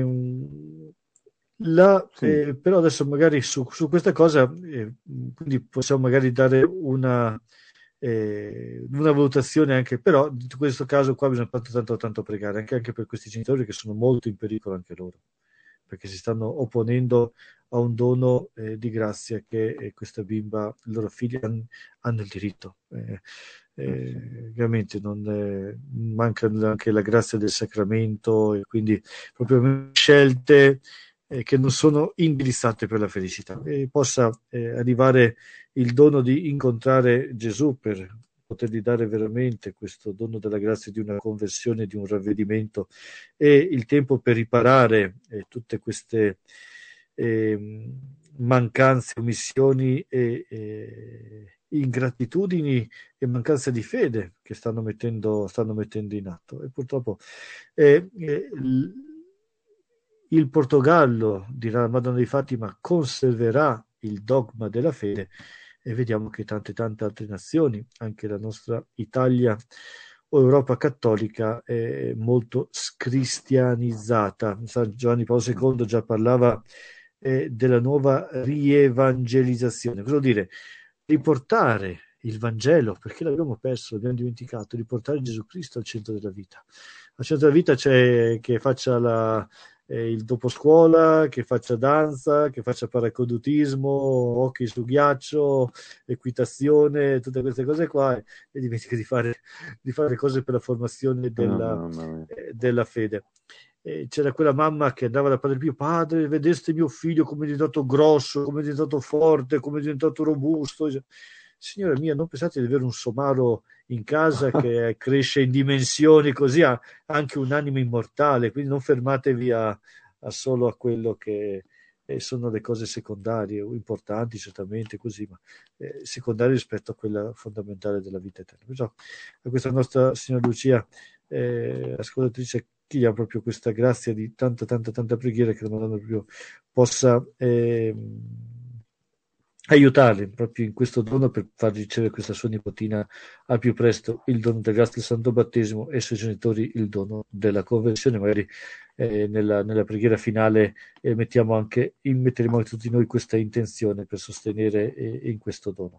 la, Sì. eh, però adesso magari su, su questa cosa, eh, quindi possiamo magari dare una, eh, una valutazione anche, però in questo caso qua bisogna tanto tanto, tanto pregare anche, anche per questi genitori che sono molto in pericolo anche loro, perché si stanno opponendo a un dono eh, di grazia che eh, questa bimba, i loro figli hanno, hanno il diritto. Eh, eh, ovviamente non eh, manca anche la grazia del sacramento e quindi proprio scelte eh, che non sono indirizzate per la felicità, e possa eh, arrivare il dono di incontrare Gesù per potergli dare veramente questo dono della grazia di una conversione, di un ravvedimento, e il tempo per riparare eh, tutte queste eh, mancanze, omissioni e, e ingratitudini e mancanza di fede che stanno mettendo, stanno mettendo in atto. E purtroppo eh, eh, il Portogallo, dirà la Madonna di Fatima, conserverà il dogma della fede, e vediamo che tante tante altre nazioni, anche la nostra Italia o Europa cattolica, è molto scristianizzata. San Giovanni Paolo secondo già parlava eh, della nuova rievangelizazione. Cosa vuol dire? Riportare il Vangelo, perché l'abbiamo perso, l'abbiamo dimenticato, riportare Gesù Cristo al centro della vita. Al centro della vita c'è che faccia la eh, il doposcuola, che faccia danza, che faccia paracadutismo, hockey su ghiaccio, equitazione, tutte queste cose qua, e dimentica di fare, di fare cose per la formazione della, Oh, eh, della fede. E c'era quella mamma che andava da Padre Pio: padre, vedeste mio figlio come è diventato grosso, come è diventato forte, come è diventato robusto. Signora mia, non pensate di avere un somaro in casa che cresce in dimensioni così, ha anche un'anima immortale, quindi non fermatevi a, a solo a quello che eh, sono le cose secondarie, o importanti certamente così, ma eh, secondarie rispetto a quella fondamentale della vita eterna. Perciò a questa nostra signora Lucia, eh, ascoltatrice, chiediamo proprio questa grazia di tanta tanta tanta preghiera, che la Madonna proprio possa eh, aiutarli proprio in questo dono, per far ricevere questa sua nipotina al più presto il dono del grazia del santo battesimo, e ai suoi genitori il dono della conversione. Magari eh, nella, nella preghiera finale eh, mettiamo anche, metteremo anche tutti noi questa intenzione per sostenere eh, in questo dono.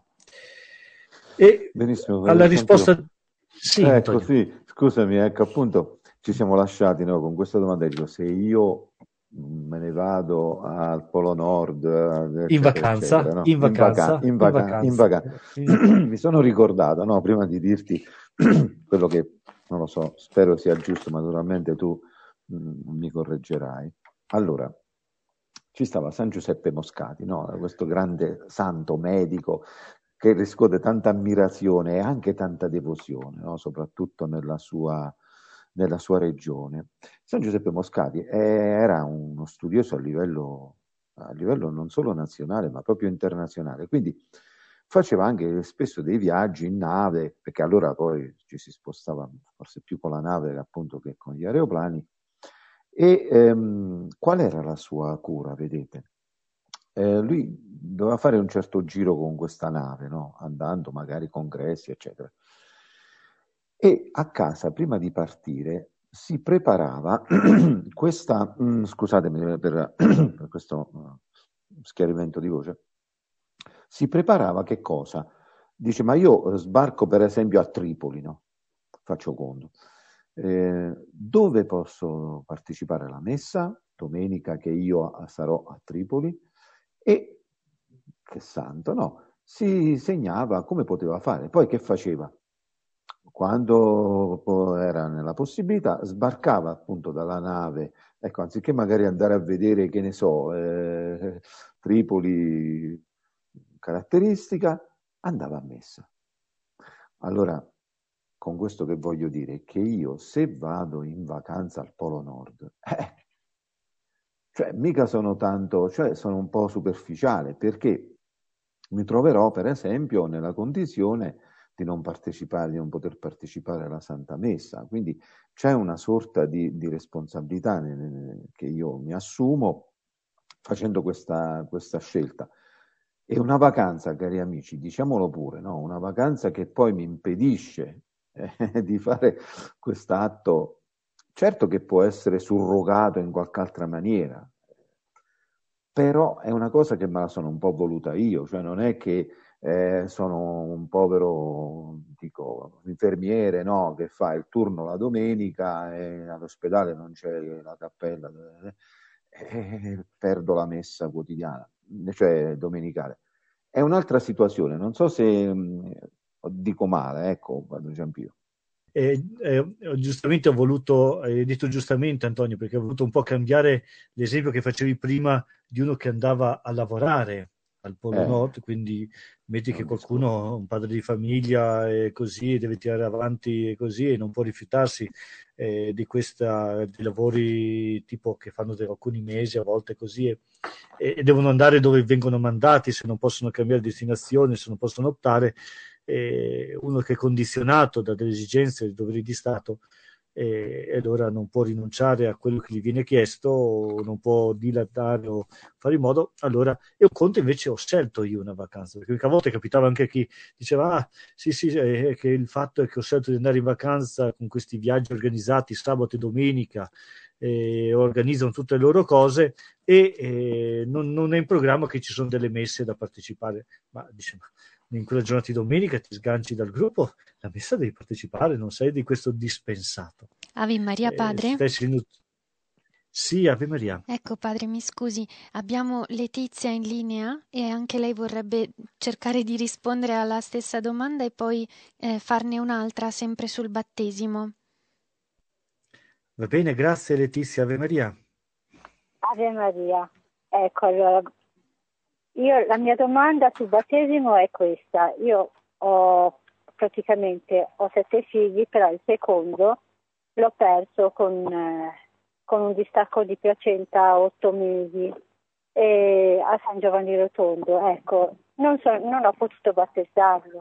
E benissimo, alla risposta sì, ecco, sì, scusami, ecco, appunto ci siamo lasciati, no, con questa domanda. Dico, se io me ne vado al Polo Nord, eccetera, in vacanza, eccetera, no? in vacanza, in, vaca- in, vacanza, in vacanza. Mi sono ricordato, no, prima di dirti quello che, non lo so, spero sia giusto, ma naturalmente tu mh, mi correggerai. Allora, ci stava San Giuseppe Moscati, no? Questo grande santo medico che riscuote tanta ammirazione e anche tanta devozione, no? Soprattutto nella sua, nella sua regione. San Giuseppe Moscati era uno studioso a livello, a livello non solo nazionale, ma proprio internazionale, quindi faceva anche spesso dei viaggi in nave, perché allora poi ci si spostava forse più con la nave appunto che con gli aeroplani. E ehm, qual era la sua cura, vedete? Eh, lui doveva fare un certo giro con questa nave, no? Andando magari congressi, eccetera. E a casa, prima di partire, si preparava questa, mh, scusatemi per, per questo uh, schiarimento di voce, si preparava che cosa? dice, ma io sbarco per esempio a Tripoli, no? Faccio conto. Eh, dove posso partecipare alla messa? Domenica che io sarò a Tripoli. E che santo, no? Si segnava come poteva fare. Poi che faceva? Quando era nella possibilità, sbarcava appunto dalla nave, ecco, anziché magari andare a vedere, che ne so, eh, Tripoli caratteristica, andava a messa. Allora, con questo che voglio dire? Che io se vado in vacanza al Polo Nord, eh, cioè mica sono tanto, cioè sono un po' superficiale, perché mi troverò per esempio nella condizione di non partecipare, di non poter partecipare alla Santa Messa. Quindi c'è una sorta di, di responsabilità che io mi assumo facendo questa, questa scelta. E una vacanza, cari amici, diciamolo pure, no? Una vacanza che poi mi impedisce eh, di fare quest'atto, certo che può essere surrogato in qualche altra maniera, però è una cosa che me la sono un po' voluta io, cioè non è che eh, sono un povero, dico, infermiere, no, che fa il turno la domenica e all'ospedale non c'è la cappella, e perdo la messa quotidiana, cioè domenicale. È un'altra situazione, non so se mh, dico male, ecco, Padre Giampino. Eh, eh, giustamente ho voluto, hai detto giustamente Antonio, perché ho voluto un po' cambiare l'esempio che facevi prima di uno che andava a lavorare al Polo Eh, Nord, quindi metti è che un discorso. qualcuno, un padre di famiglia e così, deve tirare avanti e così e non può rifiutarsi eh, di questa, di lavori tipo che fanno da alcuni mesi, a volte così, e, e devono andare dove vengono mandati, se non possono cambiare destinazione, se non possono optare, eh, uno che è condizionato da delle esigenze, dei doveri di Stato, eh, e allora non può rinunciare a quello che gli viene chiesto, o non può dilatare o fare in modo. Allora, io conto invece ho scelto io una vacanza, perché a volte capitava anche a chi diceva, ah, sì, sì, eh, che il fatto è che ho scelto di andare in vacanza con questi viaggi organizzati sabato e domenica, eh, organizzano tutte le loro cose e eh, non, non è in programma che ci sono delle messe da partecipare. Ma diciamo, in quella giornata di domenica ti sganci dal gruppo, la messa devi partecipare, non sei di questo dispensato. Ave Maria, Eh, padre? stai seduto... Sì, Ave Maria. Ecco, padre, mi scusi, abbiamo Letizia in linea e anche lei vorrebbe cercare di rispondere alla stessa domanda e poi eh, farne un'altra sempre sul battesimo. Va bene, grazie Letizia, Ave Maria. Ave Maria. Ecco, allora, io la mia domanda sul battesimo è questa. Io ho praticamente ho sette figli, però il secondo l'ho perso con, eh, con un distacco di placenta a otto mesi e a San Giovanni Rotondo. Ecco, non, so, non ho potuto battezzarlo.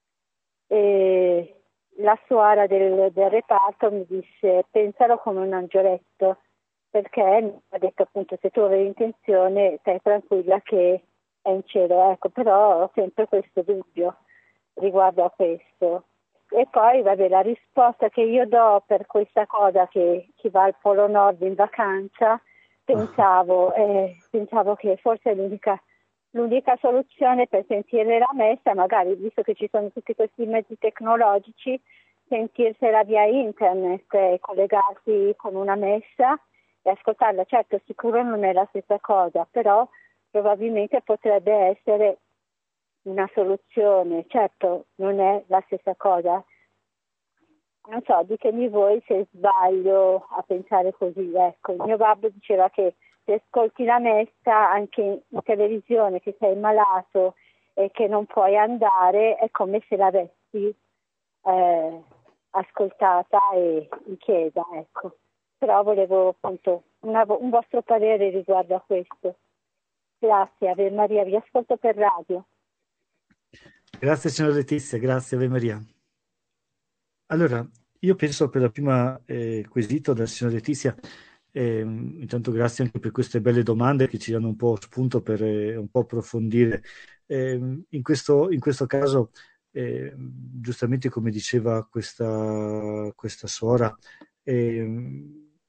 E la suora del, del reparto mi disse: pensalo come un angioletto, perché mi ha detto appunto se tu avevi intenzione stai tranquilla che è in cielo. Ecco, però ho sempre questo dubbio riguardo a questo. E poi vabbè, la risposta che io do per questa cosa che chi va al Polo Nord in vacanza, pensavo, eh, pensavo che forse è l'unica, l'unica soluzione per sentire la messa, magari visto che ci sono tutti questi mezzi tecnologici, sentirsela via internet e collegarsi con una messa e ascoltarla. Certo, sicuro non è la stessa cosa, però probabilmente potrebbe essere una soluzione. Certo, non è la stessa cosa. Non so, ditemi voi se sbaglio a pensare così. Ecco, il mio babbo diceva che se ascolti la messa anche in televisione, che sei malato e che non puoi andare, è come se l'avessi eh, ascoltata e in chiesa, ecco. Però volevo appunto una, un vostro parere riguardo a questo. Grazie, Ave Maria, vi ascolto per radio. Grazie signora Letizia, grazie Ave Maria. Allora, io penso per la prima eh, quesito della signora Letizia, eh, intanto grazie anche per queste belle domande che ci danno un po' spunto per eh, un po' approfondire. Eh, in questo, in questo caso, eh, giustamente come diceva questa, questa suora, eh,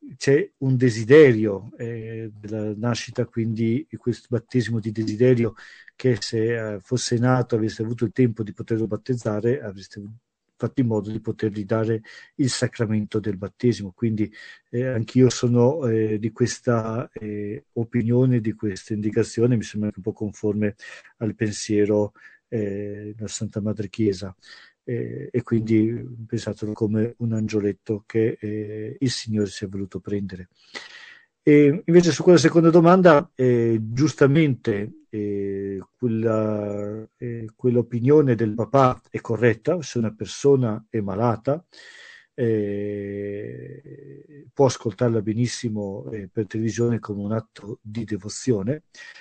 c'è un desiderio eh, della nascita, quindi questo battesimo di desiderio, che se eh, fosse nato, avesse avuto il tempo di poterlo battezzare, avreste fatto in modo di potergli dare il sacramento del battesimo. Quindi eh, anch'io sono eh, di questa eh, opinione, di questa indicazione, mi sembra anche un po' conforme al pensiero eh, della Santa Madre Chiesa. Eh, e quindi pensatelo come un angioletto che eh, il Signore si è voluto prendere. E invece su quella seconda domanda, eh, giustamente eh, quella, eh, quell'opinione del papà è corretta. Se una persona è malata, eh, può ascoltarla benissimo eh, per televisione come un atto di devozione.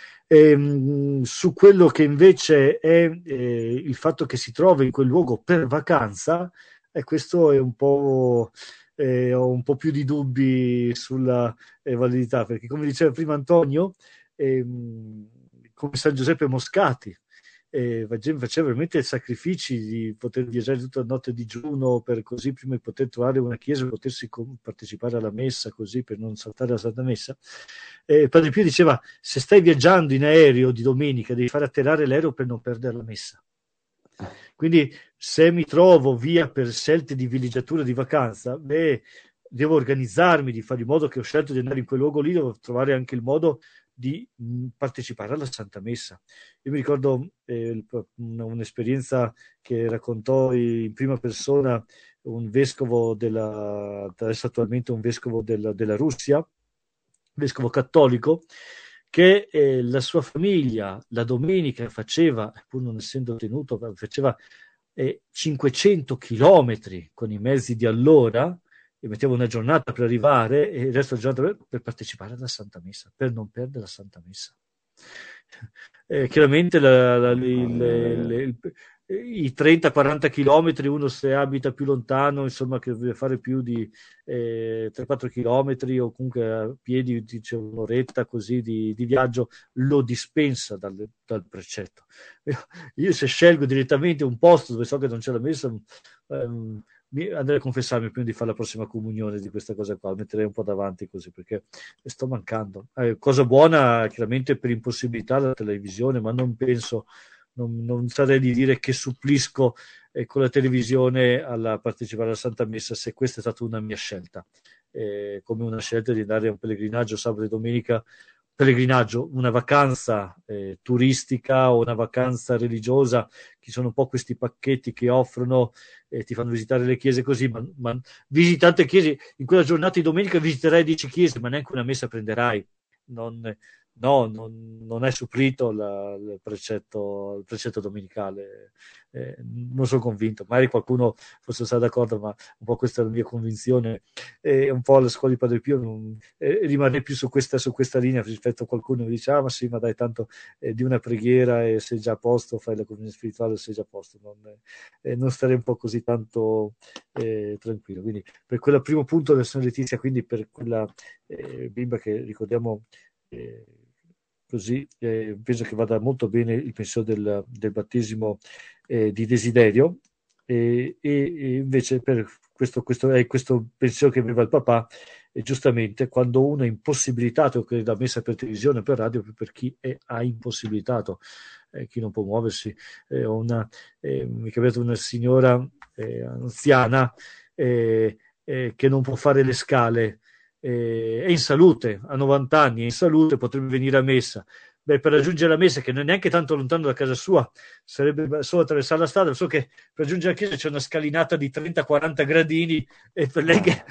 E, su quello che invece è eh, il fatto che si trova in quel luogo per vacanza, e questo è un po', eh, ho un po' più di dubbi sulla eh, validità, perché come diceva prima Antonio, ehm, come San Giuseppe Moscati, eh, faceva veramente sacrifici di poter viaggiare tutta la notte digiuno per così prima di poter trovare una chiesa e potersi com- partecipare alla messa, così per non saltare la Santa Messa. Eh, Padre Pio diceva: se stai viaggiando in aereo di domenica devi fare atterrare l'aereo per non perdere la messa. Quindi se mi trovo via per scelte di villeggiatura di vacanza, beh, devo organizzarmi, di fare in modo che ho scelto di andare in quel luogo lì, devo trovare anche il modo di mh, partecipare alla Santa Messa. Io mi ricordo eh, un'esperienza che raccontò in prima persona un vescovo della, adesso attualmente un vescovo della, della Russia, vescovo cattolico, che eh, la sua famiglia la domenica faceva, pur non essendo tenuto, faceva eh, cinquecento chilometri con i mezzi di allora, e metteva una giornata per arrivare e il resto della giornata per, per partecipare alla Santa Messa, per non perdere la Santa Messa. Eh, chiaramente la, la, il, il, il, i trenta quaranta chilometri, uno se abita più lontano, insomma, che deve fare più di eh, tre quattro chilometri o comunque a piedi, dice un'oretta così di, di viaggio, lo dispensa dal, dal precetto. Io, io se scelgo direttamente un posto dove so che non c'è la messa, ehm, andrei a confessarmi prima di fare la prossima comunione di questa cosa qua, metterei un po' davanti così, perché sto mancando. Eh, cosa buona chiaramente per impossibilità la televisione, ma non penso, non, non sarei di dire che supplisco eh, con la televisione alla partecipare alla Santa Messa, se questa è stata una mia scelta, eh, come una scelta di andare a un pellegrinaggio sabato e domenica, pellegrinaggio, una vacanza eh, turistica o una vacanza religiosa. Ci sono un po' questi pacchetti che offrono e eh, ti fanno visitare le chiese così, ma, ma visiti tante chiese, in quella giornata di domenica visiterai dieci chiese, ma neanche una messa prenderai. Non, no, non, non è supplito la, il, precetto, il precetto domenicale. Eh, non sono convinto, magari qualcuno forse sarà d'accordo, ma un po' questa è la mia convinzione. E un po' alla scuola di Padre Pio non, eh, rimarrei più su questa, su questa linea rispetto a qualcuno che dice: ah, ma sì, ma dai, tanto eh, di una preghiera e sei già a posto, fai la comunione spirituale e sei già a posto. Non, eh, non starei un po' così tanto eh, tranquillo. Quindi per quel primo punto della Santa Letizia, quindi per quella eh, bimba che ricordiamo eh, così, eh, penso che vada molto bene il pensiero del, del battesimo eh, di desiderio, e, e, e invece per questo, questo è questo pensiero che aveva il papà, e giustamente quando uno è impossibilitato, che la messa per televisione o per radio, per chi è ha impossibilitato, eh, chi non può muoversi, eh, una, eh, mi è capitato una signora eh, anziana eh, eh, che non può fare le scale, eh, è in salute, ha novanta anni, è in salute, potrebbe venire a messa. Beh, per raggiungere la messa, che non è neanche tanto lontano da casa sua, sarebbe solo attraversare la strada, so che per raggiungere la chiesa c'è una scalinata di trenta quaranta gradini, e per lei che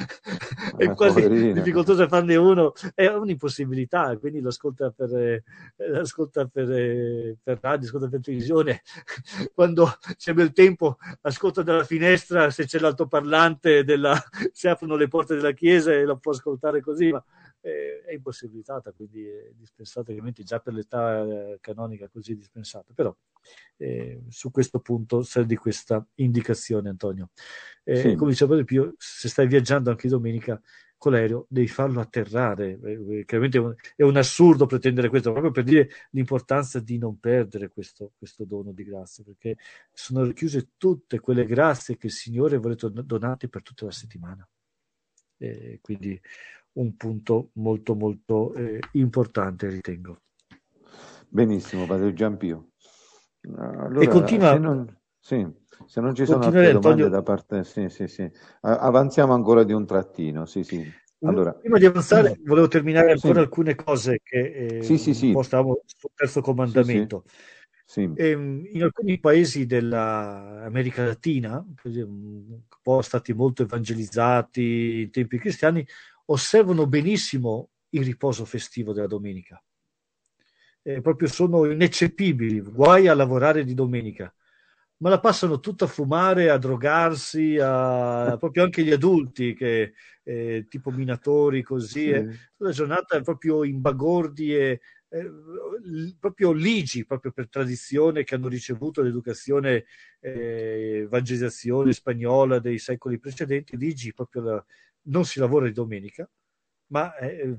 è quasi poverina, difficoltosa farne uno, è un'impossibilità, quindi l'ascolta per, eh, l'ascolta per, eh, per radio, ascolta per televisione, quando c'è bel tempo ascolta dalla finestra se c'è l'altoparlante, della, si aprono le porte della chiesa e la può ascoltare così, ma è impossibilitata, quindi è dispensata, ovviamente già per l'età eh, canonica così dispensata, però eh, su questo punto serve di questa indicazione, Antonio. Eh, sì. Come diceva Pio, se stai viaggiando anche domenica con l'aereo devi farlo atterrare, eh, chiaramente è un, è un assurdo pretendere questo, proprio per dire l'importanza di non perdere questo, questo dono di grazia, perché sono richiuse tutte quelle grazie che il Signore vuole donarti per tutta la settimana. Eh, quindi un punto molto molto eh, importante, ritengo. Benissimo, padre Giampio. E Allora, continua, se non, sì, se non ci sono continuerei, altre domande Antonio. da parte, sì, sì, sì. A- Avanziamo ancora di un trattino, sì, sì. Allora, Prima di avanzare, volevo terminare ancora sì, alcune cose che eh, sì, sì, un po' sì, stavamo sul terzo sì, sì, comandamento. sì, Ehm, in alcuni paesi dell'America Latina, così, un po' stati molto evangelizzati in tempi cristiani, osservano benissimo il riposo festivo della domenica. Eh, proprio sono ineccepibili, guai a lavorare di domenica, ma la passano tutta a fumare, a drogarsi, a... proprio anche gli adulti, che, eh, tipo minatori, così. Eh. sì. La giornata è proprio in bagordi e eh, l- proprio ligi, proprio per tradizione, che hanno ricevuto l'educazione, eh, evangelizzazione spagnola dei secoli precedenti, ligi proprio la... non si lavora di domenica, ma eh,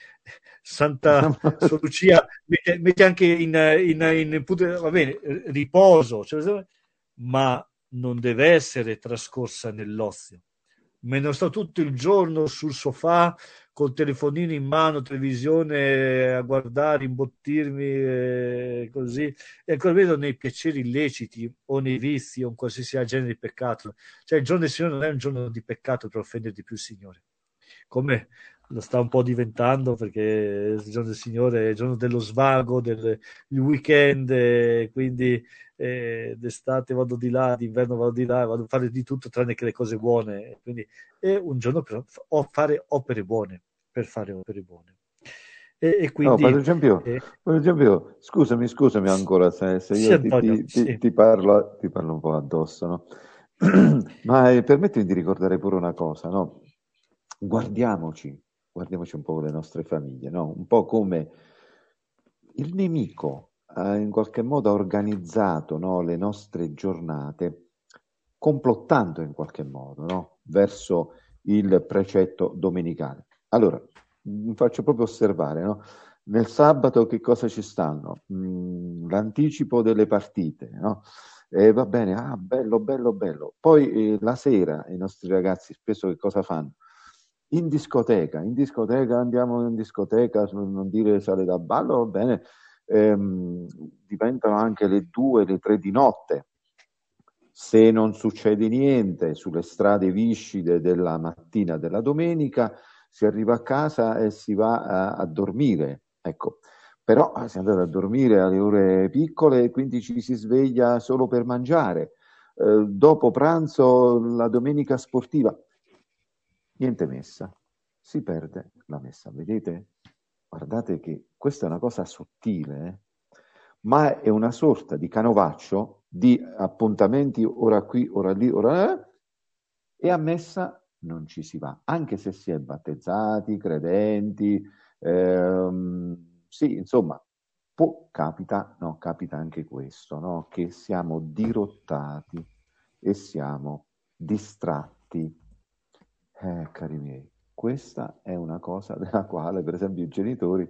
Santa Sor Lucia mette, mette anche in, in, in punto, va bene, riposo, cioè, ma non deve essere trascorsa nell'ozio. Me ne sto tutto il giorno sul sofà col telefonino in mano, televisione, a guardare, imbottirmi, eh, così, e ancora vedo nei piaceri illeciti o nei vizi o in qualsiasi genere di peccato. Cioè il giorno del Signore non è un giorno di peccato per offendere di più il Signore, come lo sta un po' diventando, perché il giorno del Signore è il giorno dello svago, del il weekend, eh, quindi eh, d'estate vado di là, d'inverno vado di là, vado a fare di tutto tranne che le cose buone. Quindi è un giorno per o fare opere buone, per fare opere buone. E, e Oh, quindi, padre Giampio, eh, padre Giampio, scusami, scusami ancora se, se sì, io ti, Antonio, ti- ti- sì, ti parlo, ti parlo un po' addosso, no? Ma eh, permettimi di ricordare pure una cosa, no? Guardiamoci, guardiamoci un po' le nostre famiglie, no? Un po' come il nemico ha in qualche modo organizzato, no, le nostre giornate, complottando in qualche modo, no, verso il precetto domenicale. Allora, mi faccio proprio osservare, no? Nel sabato che cosa ci stanno? Mm, l'anticipo delle partite, no? E va bene, ah, bello, bello, bello. Poi eh, la sera i nostri ragazzi spesso che cosa fanno? In discoteca, in discoteca andiamo in discoteca, non dire sale da ballo, va bene, ehm, diventano anche le due, le tre di notte. Se non succede niente sulle strade viscide della mattina della domenica, si arriva a casa e si va a, a dormire. Ecco, però si è andato a dormire alle ore piccole e quindi ci si sveglia solo per mangiare. Eh, dopo pranzo la domenica sportiva, niente messa, si perde la messa. Vedete? Guardate che questa è una cosa sottile, eh? Ma è una sorta di canovaccio di appuntamenti ora qui, ora lì, ora là, e a messa non ci si va, anche se si è battezzati, credenti, ehm, sì, insomma, può, capita, no, capita anche questo, no? Che siamo dirottati e siamo distratti. Eh, cari miei, questa è una cosa della quale, per esempio, i genitori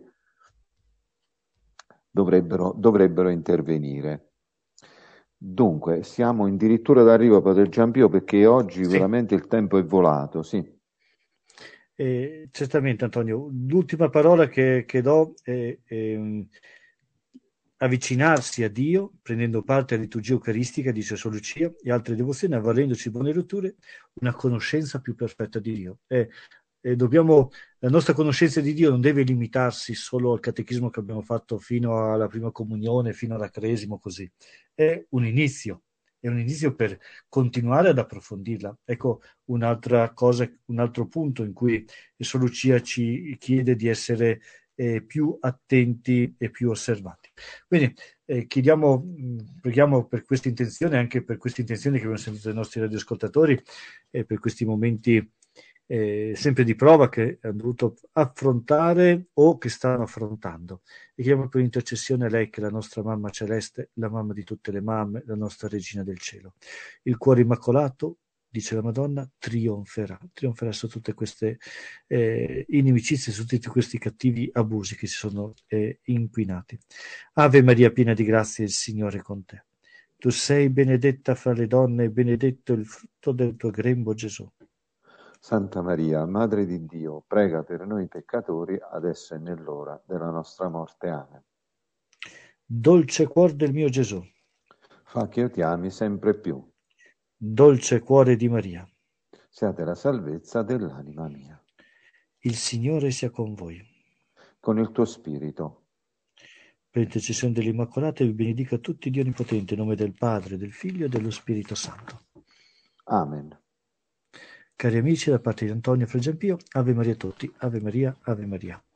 dovrebbero, dovrebbero intervenire. Dunque, siamo addirittura d'arrivo, padre Giampio, perché oggi sì. veramente il tempo è volato, sì. Eh, certamente, Antonio. L'ultima parola che, che do è, è um, avvicinarsi a Dio, prendendo parte alla liturgia eucaristica, dice Sor Lucia, e altre devozioni, avvalendoci di buone letture, una conoscenza più perfetta di Dio. E, e dobbiamo, la nostra conoscenza di Dio non deve limitarsi solo al catechismo che abbiamo fatto fino alla prima comunione, fino alla cresima, così. È un inizio, è un inizio per continuare ad approfondirla. Ecco un'altra cosa, un altro punto in cui Sor Lucia ci chiede di essere eh, più attenti e più osservanti. Quindi eh, chiediamo, mh, preghiamo per questa intenzione, anche per queste intenzioni che abbiamo sentito dai nostri radioascoltatori, e per questi momenti eh, sempre di prova che hanno dovuto affrontare o che stanno affrontando. E chiediamo per intercessione a lei, che è la nostra mamma celeste, la mamma di tutte le mamme, la nostra regina del cielo. Il cuore immacolato, dice la Madonna, trionferà, trionferà su tutte queste eh, inimicizie, su tutti questi cattivi abusi che si sono eh, inquinati. Ave Maria, piena di grazia, il Signore è con te. Tu sei benedetta fra le donne e benedetto il frutto del tuo grembo, Gesù. Santa Maria, Madre di Dio, prega per noi peccatori, adesso e nell'ora della nostra morte. Amen. Dolce cuor del mio Gesù, fa che io ti ami sempre più. Dolce cuore di Maria, Siate la salvezza dell'anima mia. il Signore sia con voi. Con il tuo spirito. Per intercessione dell'Immacolata vi benedica tutti Dio Onnipotente, in nome del Padre, del Figlio e dello Spirito Santo. Amen. Cari amici, da parte di Antonio Fra Giampio, Ave Maria a tutti, Ave Maria, Ave Maria.